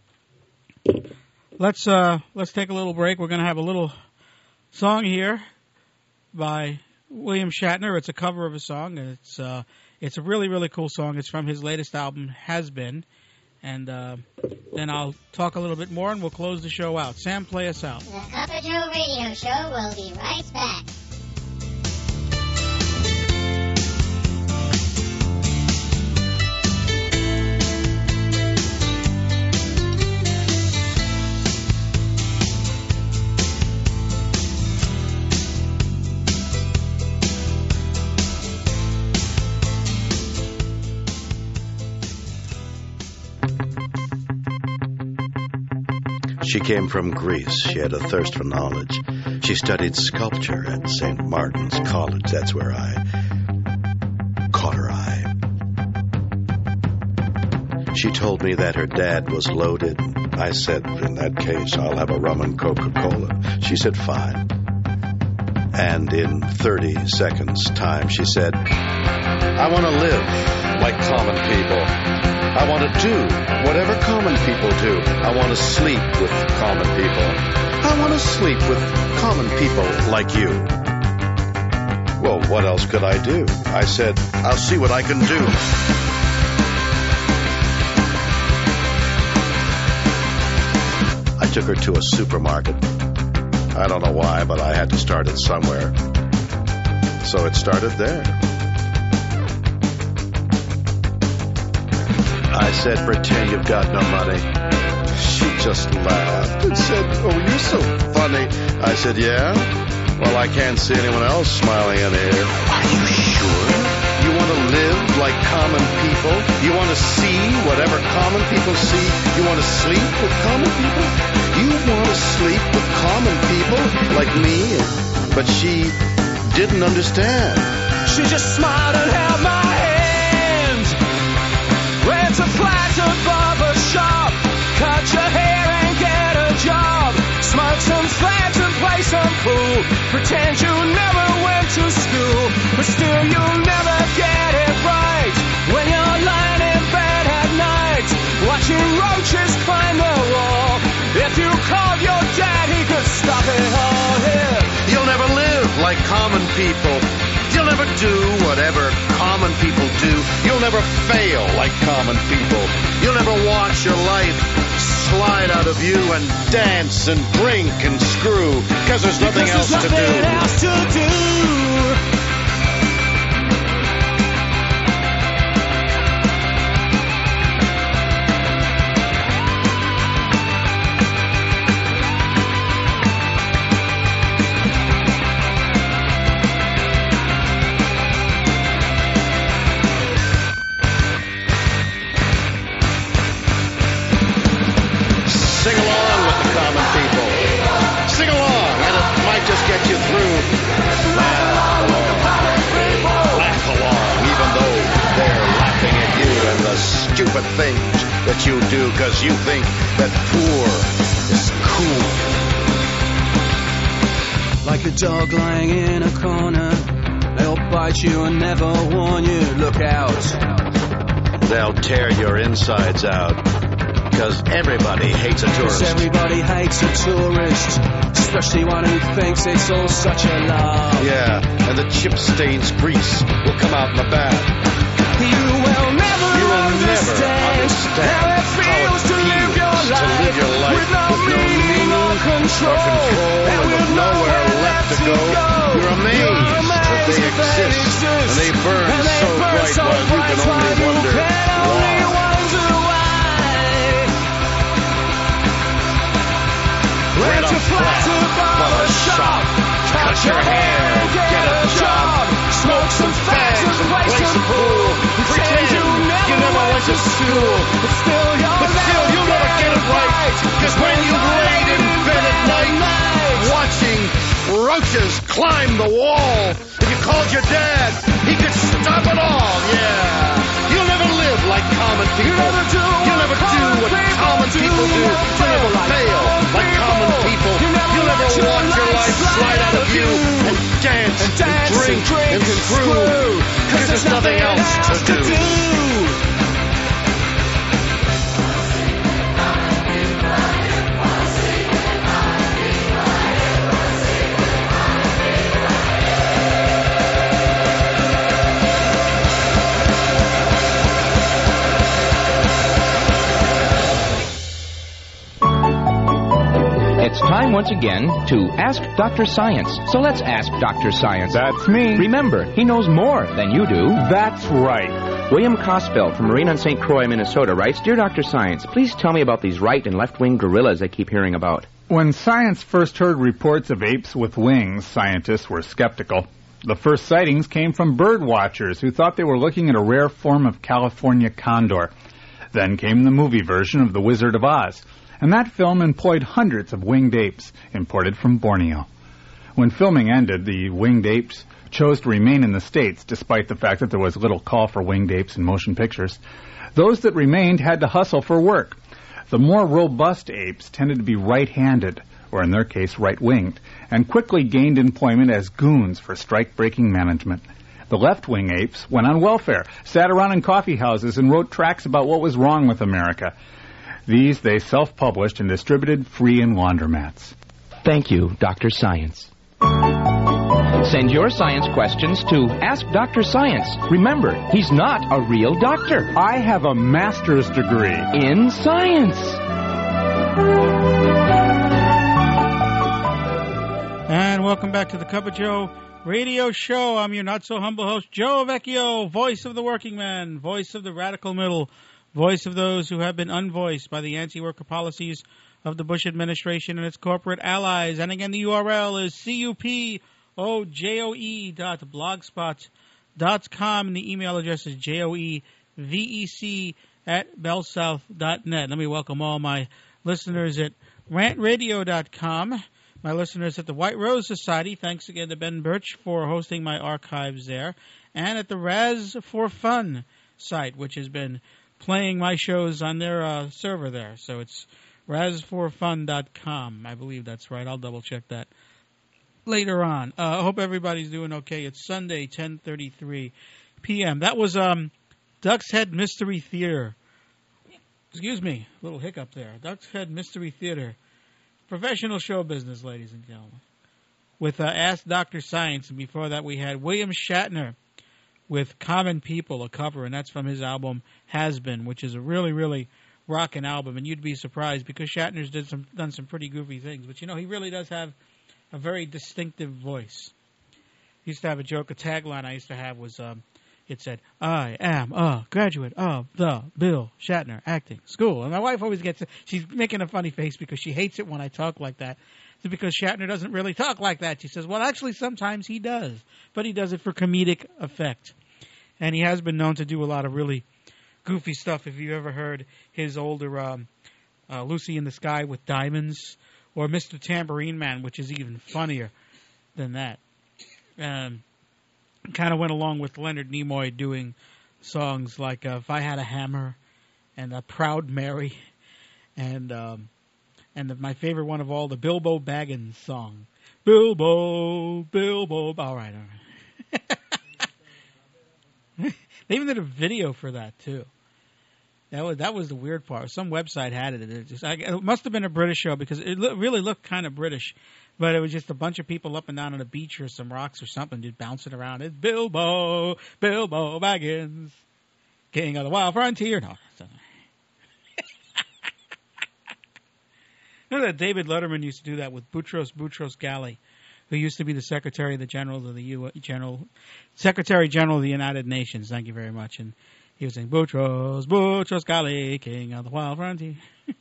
Let's, uh, let's take a little break. We're going to have a little song here by William Shatner. It's a cover of a song, and it's uh, it's a really, really cool song. It's from his latest album, Has Been. And uh, then I'll talk a little bit more, and we'll close the show out. Sam, play us out. The Cup of Joe Radio Show will be right back. She came from Greece. She had a thirst for knowledge. She studied sculpture at Saint Martin's College. That's where I caught her eye. She told me that her dad was loaded. I said, in that case, I'll have a rum and Coca-Cola. She said, fine. And in thirty seconds time, she said, I want to live like common people. I want to do whatever common people do. I want to sleep with common people. I want to sleep with common people like you. Well, what else could I do? I said, I'll see what I can do. I took her to a supermarket. I don't know why, but I had to start it somewhere. So it started there. I said, pretend you've got no money. She just laughed and said, oh, you're so funny. I said, yeah? Well, I can't see anyone else smiling in here. Are you sure? You want to live like common people? You want to see whatever common people see? You want to sleep with common people? You want to sleep with common people like me? But she didn't understand. She just smiled and held my hand. Went to flat a barber shop. Cut your hair and get a job. Smoke some fags and play some pool. Pretend you never went to school, but still you'll never get it right. When you're lying in bed at night, watching roaches climb the wall. If you called your dad, he could stop it all here. You'll never live like common people. You'll never do whatever common people do. You'll never fail like common people. You'll never watch your life slide out of you and dance and drink and screw because there's nothing because else there's nothing to do. else to do. Sing along with the common people. Sing along, and it might just get you through. Laugh along. Laugh along, even though they're laughing at you and the stupid things that you do because you think that poor is cool. Like a dog lying in a corner, they'll bite you and never warn you. Look out. They'll tear your insides out. Because everybody hates a tourist. Because everybody hates a tourist, especially one who thinks it's all such a laugh. Yeah, and the chip stains grease will come out in the bath. You will never, you will understand, never understand how it feels, how it to, feels live your to life, live your life with no with no meaning or control, or control and, and with nowhere left to go. go. You're amazed, You're amazed that they exist, exist, and they burn and they so burn bright so while you can only wonder why. Rent a flat to barber shop, cut your hair, get a job, smoke some fags and play some pool. Pretend you never went to school, but still you'll never get it right. Cause when you laid in bed at night, watching roaches climb the wall, if you called your dad, he could stop it all. Yeah, you'll never live like common people. You'll never do, you'll never do what common people do. You'll never fail like common people. You'll never watch your life slide out of you and dance and drink and screw because there's nothing else to do. It's time once again to Ask Doctor Science. So let's ask Doctor Science. That's me. Remember, he knows more than you do. That's right. William Cosbelt from Marine on Saint Croix, Minnesota writes, Dear Doctor Science, please tell me about these right and left-wing gorillas I keep hearing about. When science first heard reports of apes with wings, scientists were skeptical. The first sightings came from bird watchers who thought they were looking at a rare form of California condor. Then came the movie version of The Wizard of Oz. And that film employed hundreds of winged apes imported from Borneo. When filming ended, the winged apes chose to remain in the States, despite the fact that there was little call for winged apes in motion pictures. Those that remained had to hustle for work. The more robust apes tended to be right-handed, or in their case, right-winged, and quickly gained employment as goons for strike-breaking management. The left-wing apes went on welfare, sat around in coffee houses, and wrote tracts about what was wrong with America. These they self-published and distributed free in laundromats. Thank you, Doctor Science. Send your science questions to Ask Doctor Science. Remember, he's not a real doctor. I have a master's degree in science. And welcome back to the Cup of Joe radio show. I'm your not-so-humble host, Joe Vecchio, voice of the working man, voice of the radical middle, voice of those who have been unvoiced by the anti-worker policies of the Bush administration and its corporate allies. And again, the U R L is cupojoe dot blogspot dot com, and the email address is joevec at bellsouth dot net. Let me welcome all my listeners at rant radio dot com, my listeners at the White Rose Society. Thanks again to Ben Birch for hosting my archives there, and at the Raz for Fun site, which has been playing my shows on their uh, server there. So it's raz for fun dot com. I believe that's right. I'll double-check that later on. I uh, hope everybody's doing okay. It's Sunday, ten thirty-three p.m. That was um, Duck's Head Mystery Theater. Excuse me, a little hiccup there. Duck's Head Mystery Theater. Professional show business, ladies and gentlemen. With uh, Ask Doctor Science, and before that we had William Shatner with Common People, a cover, and that's from his album Has Been, which is a really, really rockin' album, and you'd be surprised because Shatner's did some done some pretty goofy things, but you know, he really does have a very distinctive voice. He used to have a joke, a tagline I used to have was, um, it said, I am a graduate of the Bill Shatner Acting School. And my wife always gets, she's making a funny face because she hates it when I talk like that. It's because Shatner doesn't really talk like that. She says, well, actually, sometimes he does, but he does it for comedic effect. And he has been known to do a lot of really goofy stuff. If you ever heard his older um, uh, Lucy in the Sky with Diamonds, or Mister Tambourine Man, which is even funnier than that. Um, kind of went along with Leonard Nimoy doing songs like uh, If I Had a Hammer and uh, Proud Mary, and um, and the, my favorite one of all, the Bilbo Baggins song. Bilbo, Bilbo. All right, all right. They even did a video for that, too. That was that was the weird part. Some website had it. It, just, I, it must have been a British show because it lo- really looked kind of British. But it was just a bunch of people up and down on a beach or some rocks or something, just bouncing around. It's Bilbo, Bilbo Baggins, King of the Wild Frontier. No. You know that David Letterman used to do that with Boutros Boutros Ghali, who used to be the Secretary of the General of the U. General Secretary General of the United Nations. Thank you very much. And he was saying, Boutros, Boutros Ghali, King of the Wild Frontier.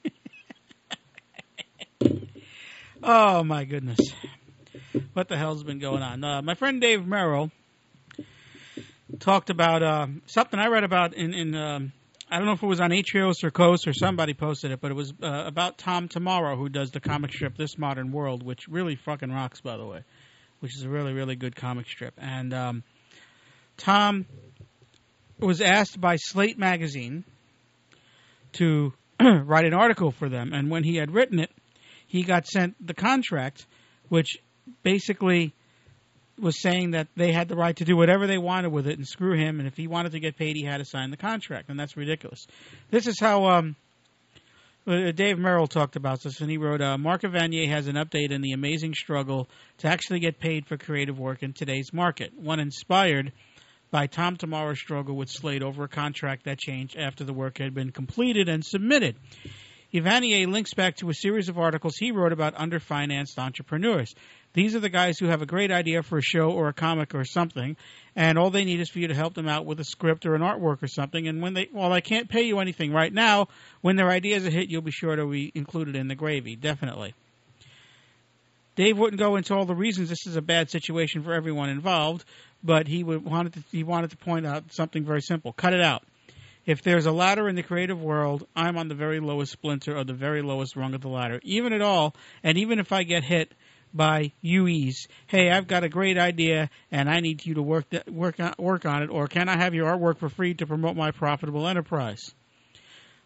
Oh, my goodness. What the hell's been going on? Uh, my friend Dave Merrill talked about uh, something I read about in, in um, I don't know if it was on Atrios or Coast or somebody posted it, but it was uh, about Tom Tomorrow, who does the comic strip This Modern World, which really fucking rocks, by the way, which is a really, really good comic strip. And um, Tom was asked by Slate Magazine to write an article for them, and when he had written it, he got sent the contract, which basically was saying that they had the right to do whatever they wanted with it and screw him, and if he wanted to get paid, he had to sign the contract, and that's ridiculous. This is how um, Dave Merrill talked about this, and he wrote, uh, Mark Evanier has an update in the amazing struggle to actually get paid for creative work in today's market, one inspired by Tom Tomorrow's struggle with Slate over a contract that changed after the work had been completed and submitted. Evanier links back to a series of articles he wrote about underfinanced entrepreneurs. These are the guys who have a great idea for a show or a comic or something, and all they need is for you to help them out with a script or an artwork or something. And when they, well, I can't pay you anything right now. When their ideas are hit, you'll be sure to be included in the gravy, definitely. Dave wouldn't go into all the reasons this is a bad situation for everyone involved, but he would wanted to, he wanted to point out something very simple. Cut it out. If there's a ladder in the creative world, I'm on the very lowest splinter or the very lowest rung of the ladder, even at all, and even if I get hit by U Es, hey, I've got a great idea, and I need you to work th- work on, work on it, or can I have your artwork for free to promote my profitable enterprise?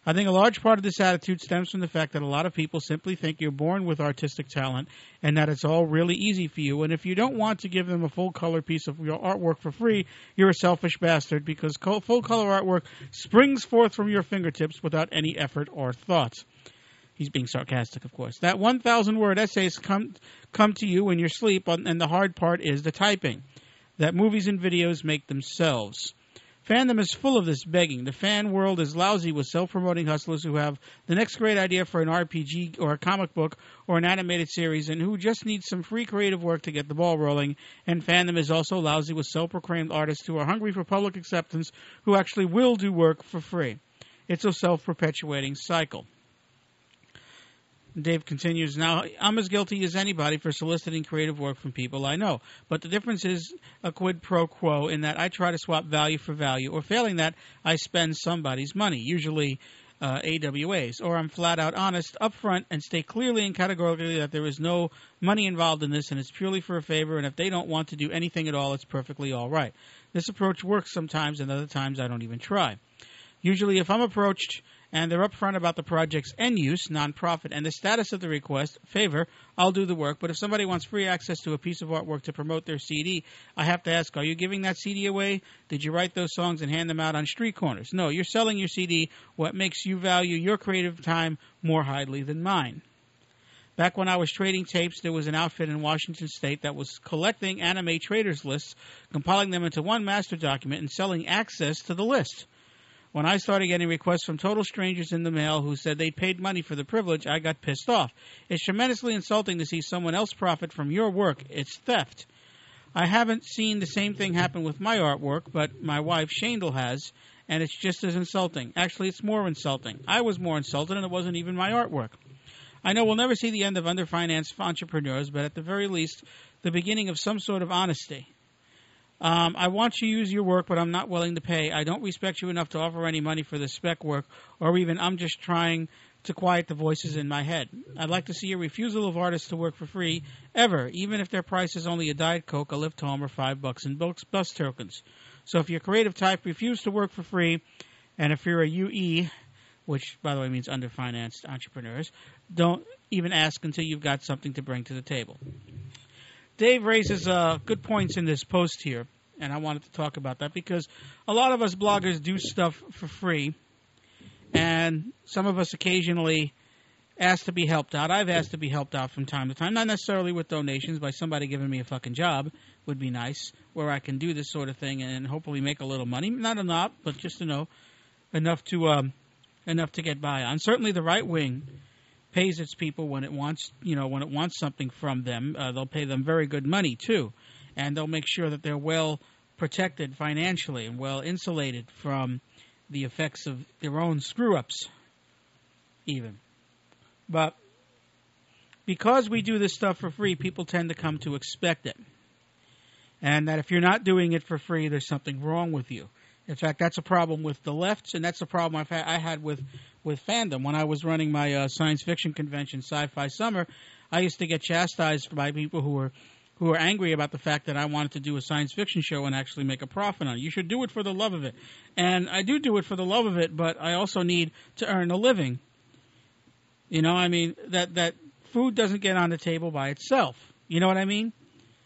I think a large part of this attitude stems from the fact that a lot of people simply think you're born with artistic talent and that it's all really easy for you. And if you don't want to give them a full-color piece of your artwork for free, you're a selfish bastard because full-color artwork springs forth from your fingertips without any effort or thought. He's being sarcastic, of course. That one thousand word essays come come to you in your sleep, and the hard part is the typing. That movies and videos make themselves. Fandom is full of this begging. The fan world is lousy with self-promoting hustlers who have the next great idea for an R P G or a comic book or an animated series and who just need some free creative work to get the ball rolling. And fandom is also lousy with self-proclaimed artists who are hungry for public acceptance who actually will do work for free. It's a self-perpetuating cycle. Dave continues, now, I'm as guilty as anybody for soliciting creative work from people I know, but the difference is a quid pro quo in that I try to swap value for value, or failing that, I spend somebody's money, usually uh, A W A's, or I'm flat out honest up front and state clearly and categorically that there is no money involved in this and it's purely for a favor, and if they don't want to do anything at all, it's perfectly all right. This approach works sometimes, and other times I don't even try. Usually, if I'm approached and they're upfront about the project's end use, nonprofit, and the status of the request, favor, I'll do the work. But if somebody wants free access to a piece of artwork to promote their C D, I have to ask, are you giving that C D away? Did you write those songs and hand them out on street corners? No, you're selling your C D. What makes you value your creative time more highly than mine? Back when I was trading tapes, there was an outfit in Washington State that was collecting anime traders lists, compiling them into one master document, and selling access to the list. When I started getting requests from total strangers in the mail who said they paid money for the privilege, I got pissed off. It's tremendously insulting to see someone else profit from your work. It's theft. I haven't seen the same thing happen with my artwork, but my wife, Shandel, has, and it's just as insulting. Actually, it's more insulting. I was more insulted, and it wasn't even my artwork. I know we'll never see the end of underfinanced entrepreneurs, but at the very least, the beginning of some sort of honesty. Um, I want you to use your work, but I'm not willing to pay. I don't respect you enough to offer any money for the spec work, or even I'm just trying to quiet the voices in my head. I'd like to see a refusal of artists to work for free, ever, even if their price is only a Diet Coke, a lift home, or five bucks in bus tokens. So if you're creative type, refuse to work for free, and if you're a U E, which, by the way, means underfinanced entrepreneurs, don't even ask until you've got something to bring to the table. Dave raises uh, good points in this post here, and I wanted to talk about that because a lot of us bloggers do stuff for free, and some of us occasionally ask to be helped out. I've asked to be helped out from time to time, not necessarily with donations, by somebody giving me a fucking job would be nice, where I can do this sort of thing and hopefully make a little money. Not a lot, but just to know enough to um, enough to get by on. Certainly the right wing pays its people when it wants, you know, when it wants something from them. Uh, they'll pay them very good money too, and they'll make sure that they're well protected financially and well insulated from the effects of their own screw-ups, even. But because we do this stuff for free, people tend to come to expect it, and that if you're not doing it for free, there's something wrong with you. In fact, that's a problem with the left, and that's a problem I've had, I had with, with fandom. When I was running my uh, science fiction convention, Sci-Fi Summer, I used to get chastised by people who were who were angry about the fact that I wanted to do a science fiction show and actually make a profit on it. You should do it for the love of it. And I do do it for the love of it, but I also need to earn a living. You know, I mean, that, that food doesn't get on the table by itself. You know what I mean?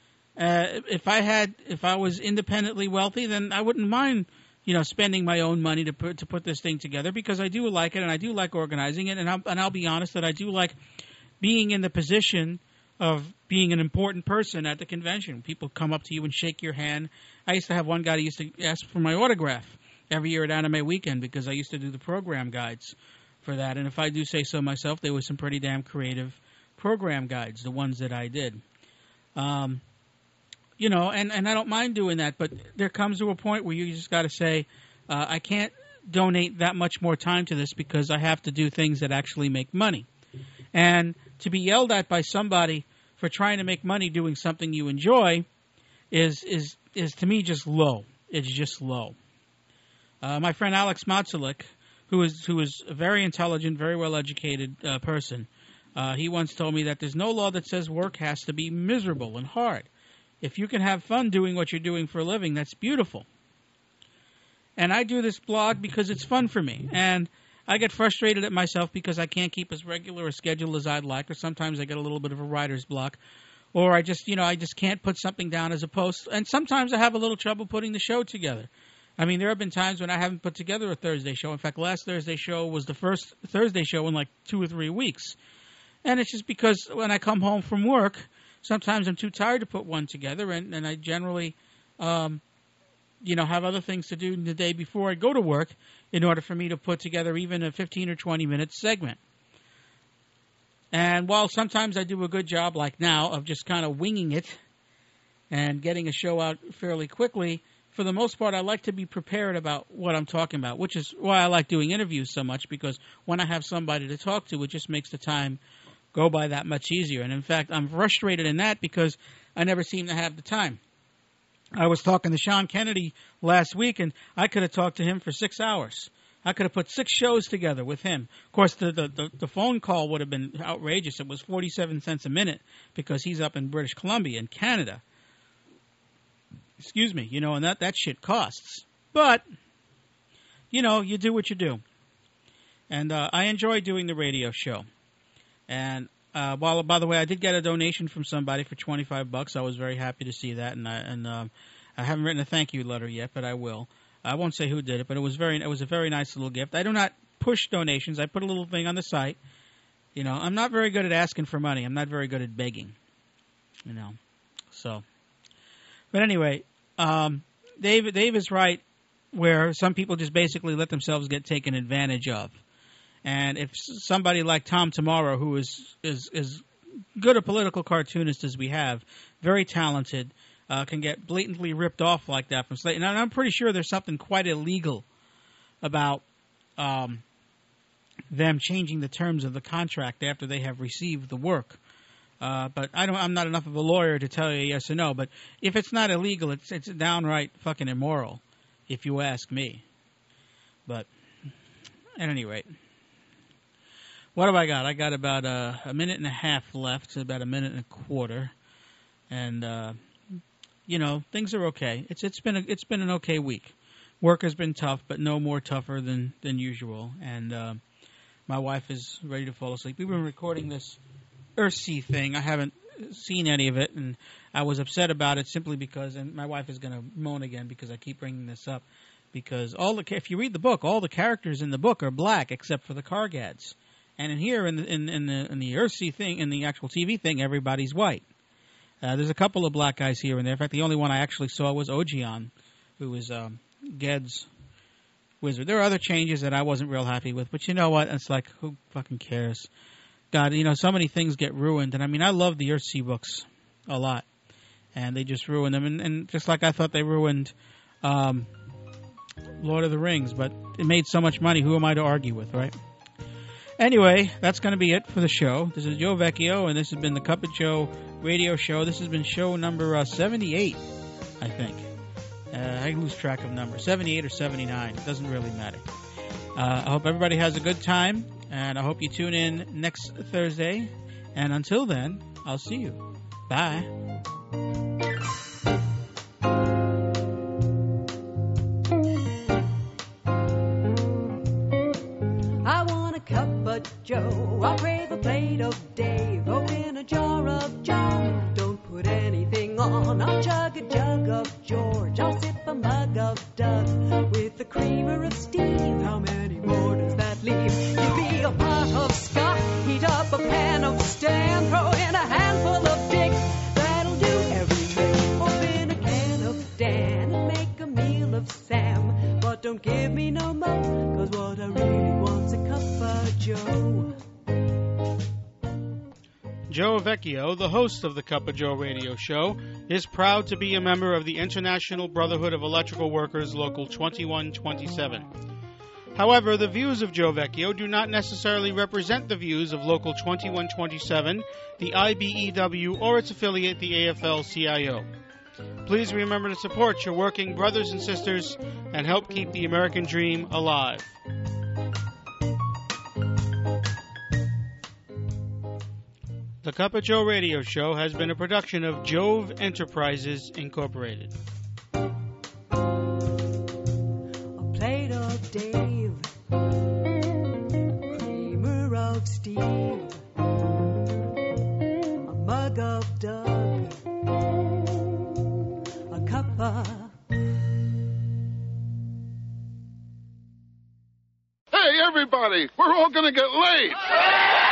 Uh, if I had, if I was independently wealthy, then I wouldn't mind, you know, spending my own money to put to put this thing together, because I do like it and I do like organizing it, and I'll, and I'll be honest that I do like being in the position of being an important person at the convention. People come up to you and shake your hand. I used to have one guy who used to ask for my autograph every year at Anime Weekend because I used to do the program guides for that, and if I do say so myself, there were some pretty damn creative program guides, the ones that I did. Um, You know, and, and I don't mind doing that, but there comes to a point where you just got to say, uh, I can't donate that much more time to this because I have to do things that actually make money. And to be yelled at by somebody for trying to make money doing something you enjoy is, is, is to me, just low. It's just low. Uh, my friend Alex Matsulik, who is, who is a very intelligent, very well-educated uh, person, uh, he once told me that there's no law that says work has to be miserable and hard. If you can have fun doing what you're doing for a living, that's beautiful. And I do this blog because it's fun for me. And I get frustrated at myself because I can't keep as regular a schedule as I'd like, or sometimes I get a little bit of a writer's block, or I just, you know, I just can't put something down as a post, and sometimes I have a little trouble putting the show together. I mean, there have been times when I haven't put together a Thursday show. In fact, last Thursday show was the first Thursday show in like two or three weeks. And it's just because when I come home from work, sometimes I'm too tired to put one together, and, and I generally, um, you know, have other things to do the day before I go to work in order for me to put together even a fifteen or twenty minute segment. And while sometimes I do a good job, like now, of just kind of winging it and getting a show out fairly quickly, for the most part, I like to be prepared about what I'm talking about, which is why I like doing interviews so much, because when I have somebody to talk to, it just makes the time go by that much easier. And in fact, I'm frustrated in that because I never seem to have the time. I was talking to Sean Kennedy last week, and I could have talked to him for six hours. I could have put six shows together with him. Of course, the, the, the, the phone call would have been outrageous. It was forty-seven cents a minute because he's up in British Columbia in Canada. Excuse me, you know, and that, that shit costs. But, you know, you do what you do. And uh, I enjoy doing the radio show. And, uh, while, by the way, I did get a donation from somebody for twenty-five bucks. I was very happy to see that. And, I, and um, I haven't written a thank you letter yet, but I will. I won't say who did it, but it was very, it was a very nice little gift. I do not push donations. I put a little thing on the site. You know, I'm not very good at asking for money. I'm not very good at begging. You know, so. But anyway, um, Dave, Dave is right where some people just basically let themselves get taken advantage of. And if somebody like Tom Tomorrow, who is is as good a political cartoonist as we have, very talented, uh, can get blatantly ripped off like that from Slate. And I'm pretty sure there's something quite illegal about um, them changing the terms of the contract after they have received the work. Uh, but I don't, I'm not enough of a lawyer to tell you yes or no. But if it's not illegal, it's it's downright fucking immoral, if you ask me. But at any rate, what have I got? I got about uh, a minute and a half left, about a minute and a quarter, and uh, you know, things are okay. It's it's been a, it's been an okay week. Work has been tough, but no more tougher than than usual. And uh, my wife is ready to fall asleep. We've been recording this Earthsea thing. I haven't seen any of it, and I was upset about it simply because, and my wife is going to moan again because I keep bringing this up, because all the if you read the book, all the characters in the book are black except for the Kargads. And in here, in the in, in the in the Earthsea thing, in the actual T V thing, everybody's white. Uh, there's a couple of black guys here and there. In fact, the only one I actually saw was Ogion, who was um, Ged's wizard. There are other changes that I wasn't real happy with, but you know what? It's like, who fucking cares? God, you know, so many things get ruined. And I mean, I love the Earthsea books a lot, and they just ruined them. And, and just like I thought they ruined um, Lord of the Rings, but it made so much money. Who am I to argue with, right? Anyway, that's going to be it for the show. This is Joe Vecchio, and this has been the Cup of Joe radio show. This has been show number uh, seventy-eight, I think. Uh, I lose track of numbers. seventy-eight or seventy-nine. It doesn't really matter. Uh, I hope everybody has a good time, and I hope you tune in next Thursday. And until then, I'll see you. Bye. Joe, I'll crave a plate of Dave, oh, in a jar of John. Don't put anything on, I'll chug a jug of George. I'll sip a mug of Doug with the creamer of Steve. How many more does that leave? Give me a pot of Scott, heat up a pan of Stan, throw in a handful of Dick, that'll do every trick. Open a can of Dan and make a meal of Sam, but don't give me no more, cause what I really want's a cup of Joe. Joe Vecchio, the host of the Cup of Joe radio show, is proud to be a member of the International Brotherhood of Electrical Workers Local twenty-one twenty-seven. However, the views of Joe Vecchio do not necessarily represent the views of Local twenty-one twenty-seven, the I B E W, or its affiliate, the A F L C I O. Please remember to support your working brothers and sisters and help keep the American dream alive. The Cup of Joe radio show has been a production of Jove Enterprises, Incorporated. A plate of Dave, Steve, a mug of Doug, a cuppa. Hey, everybody, we're all gonna get laid.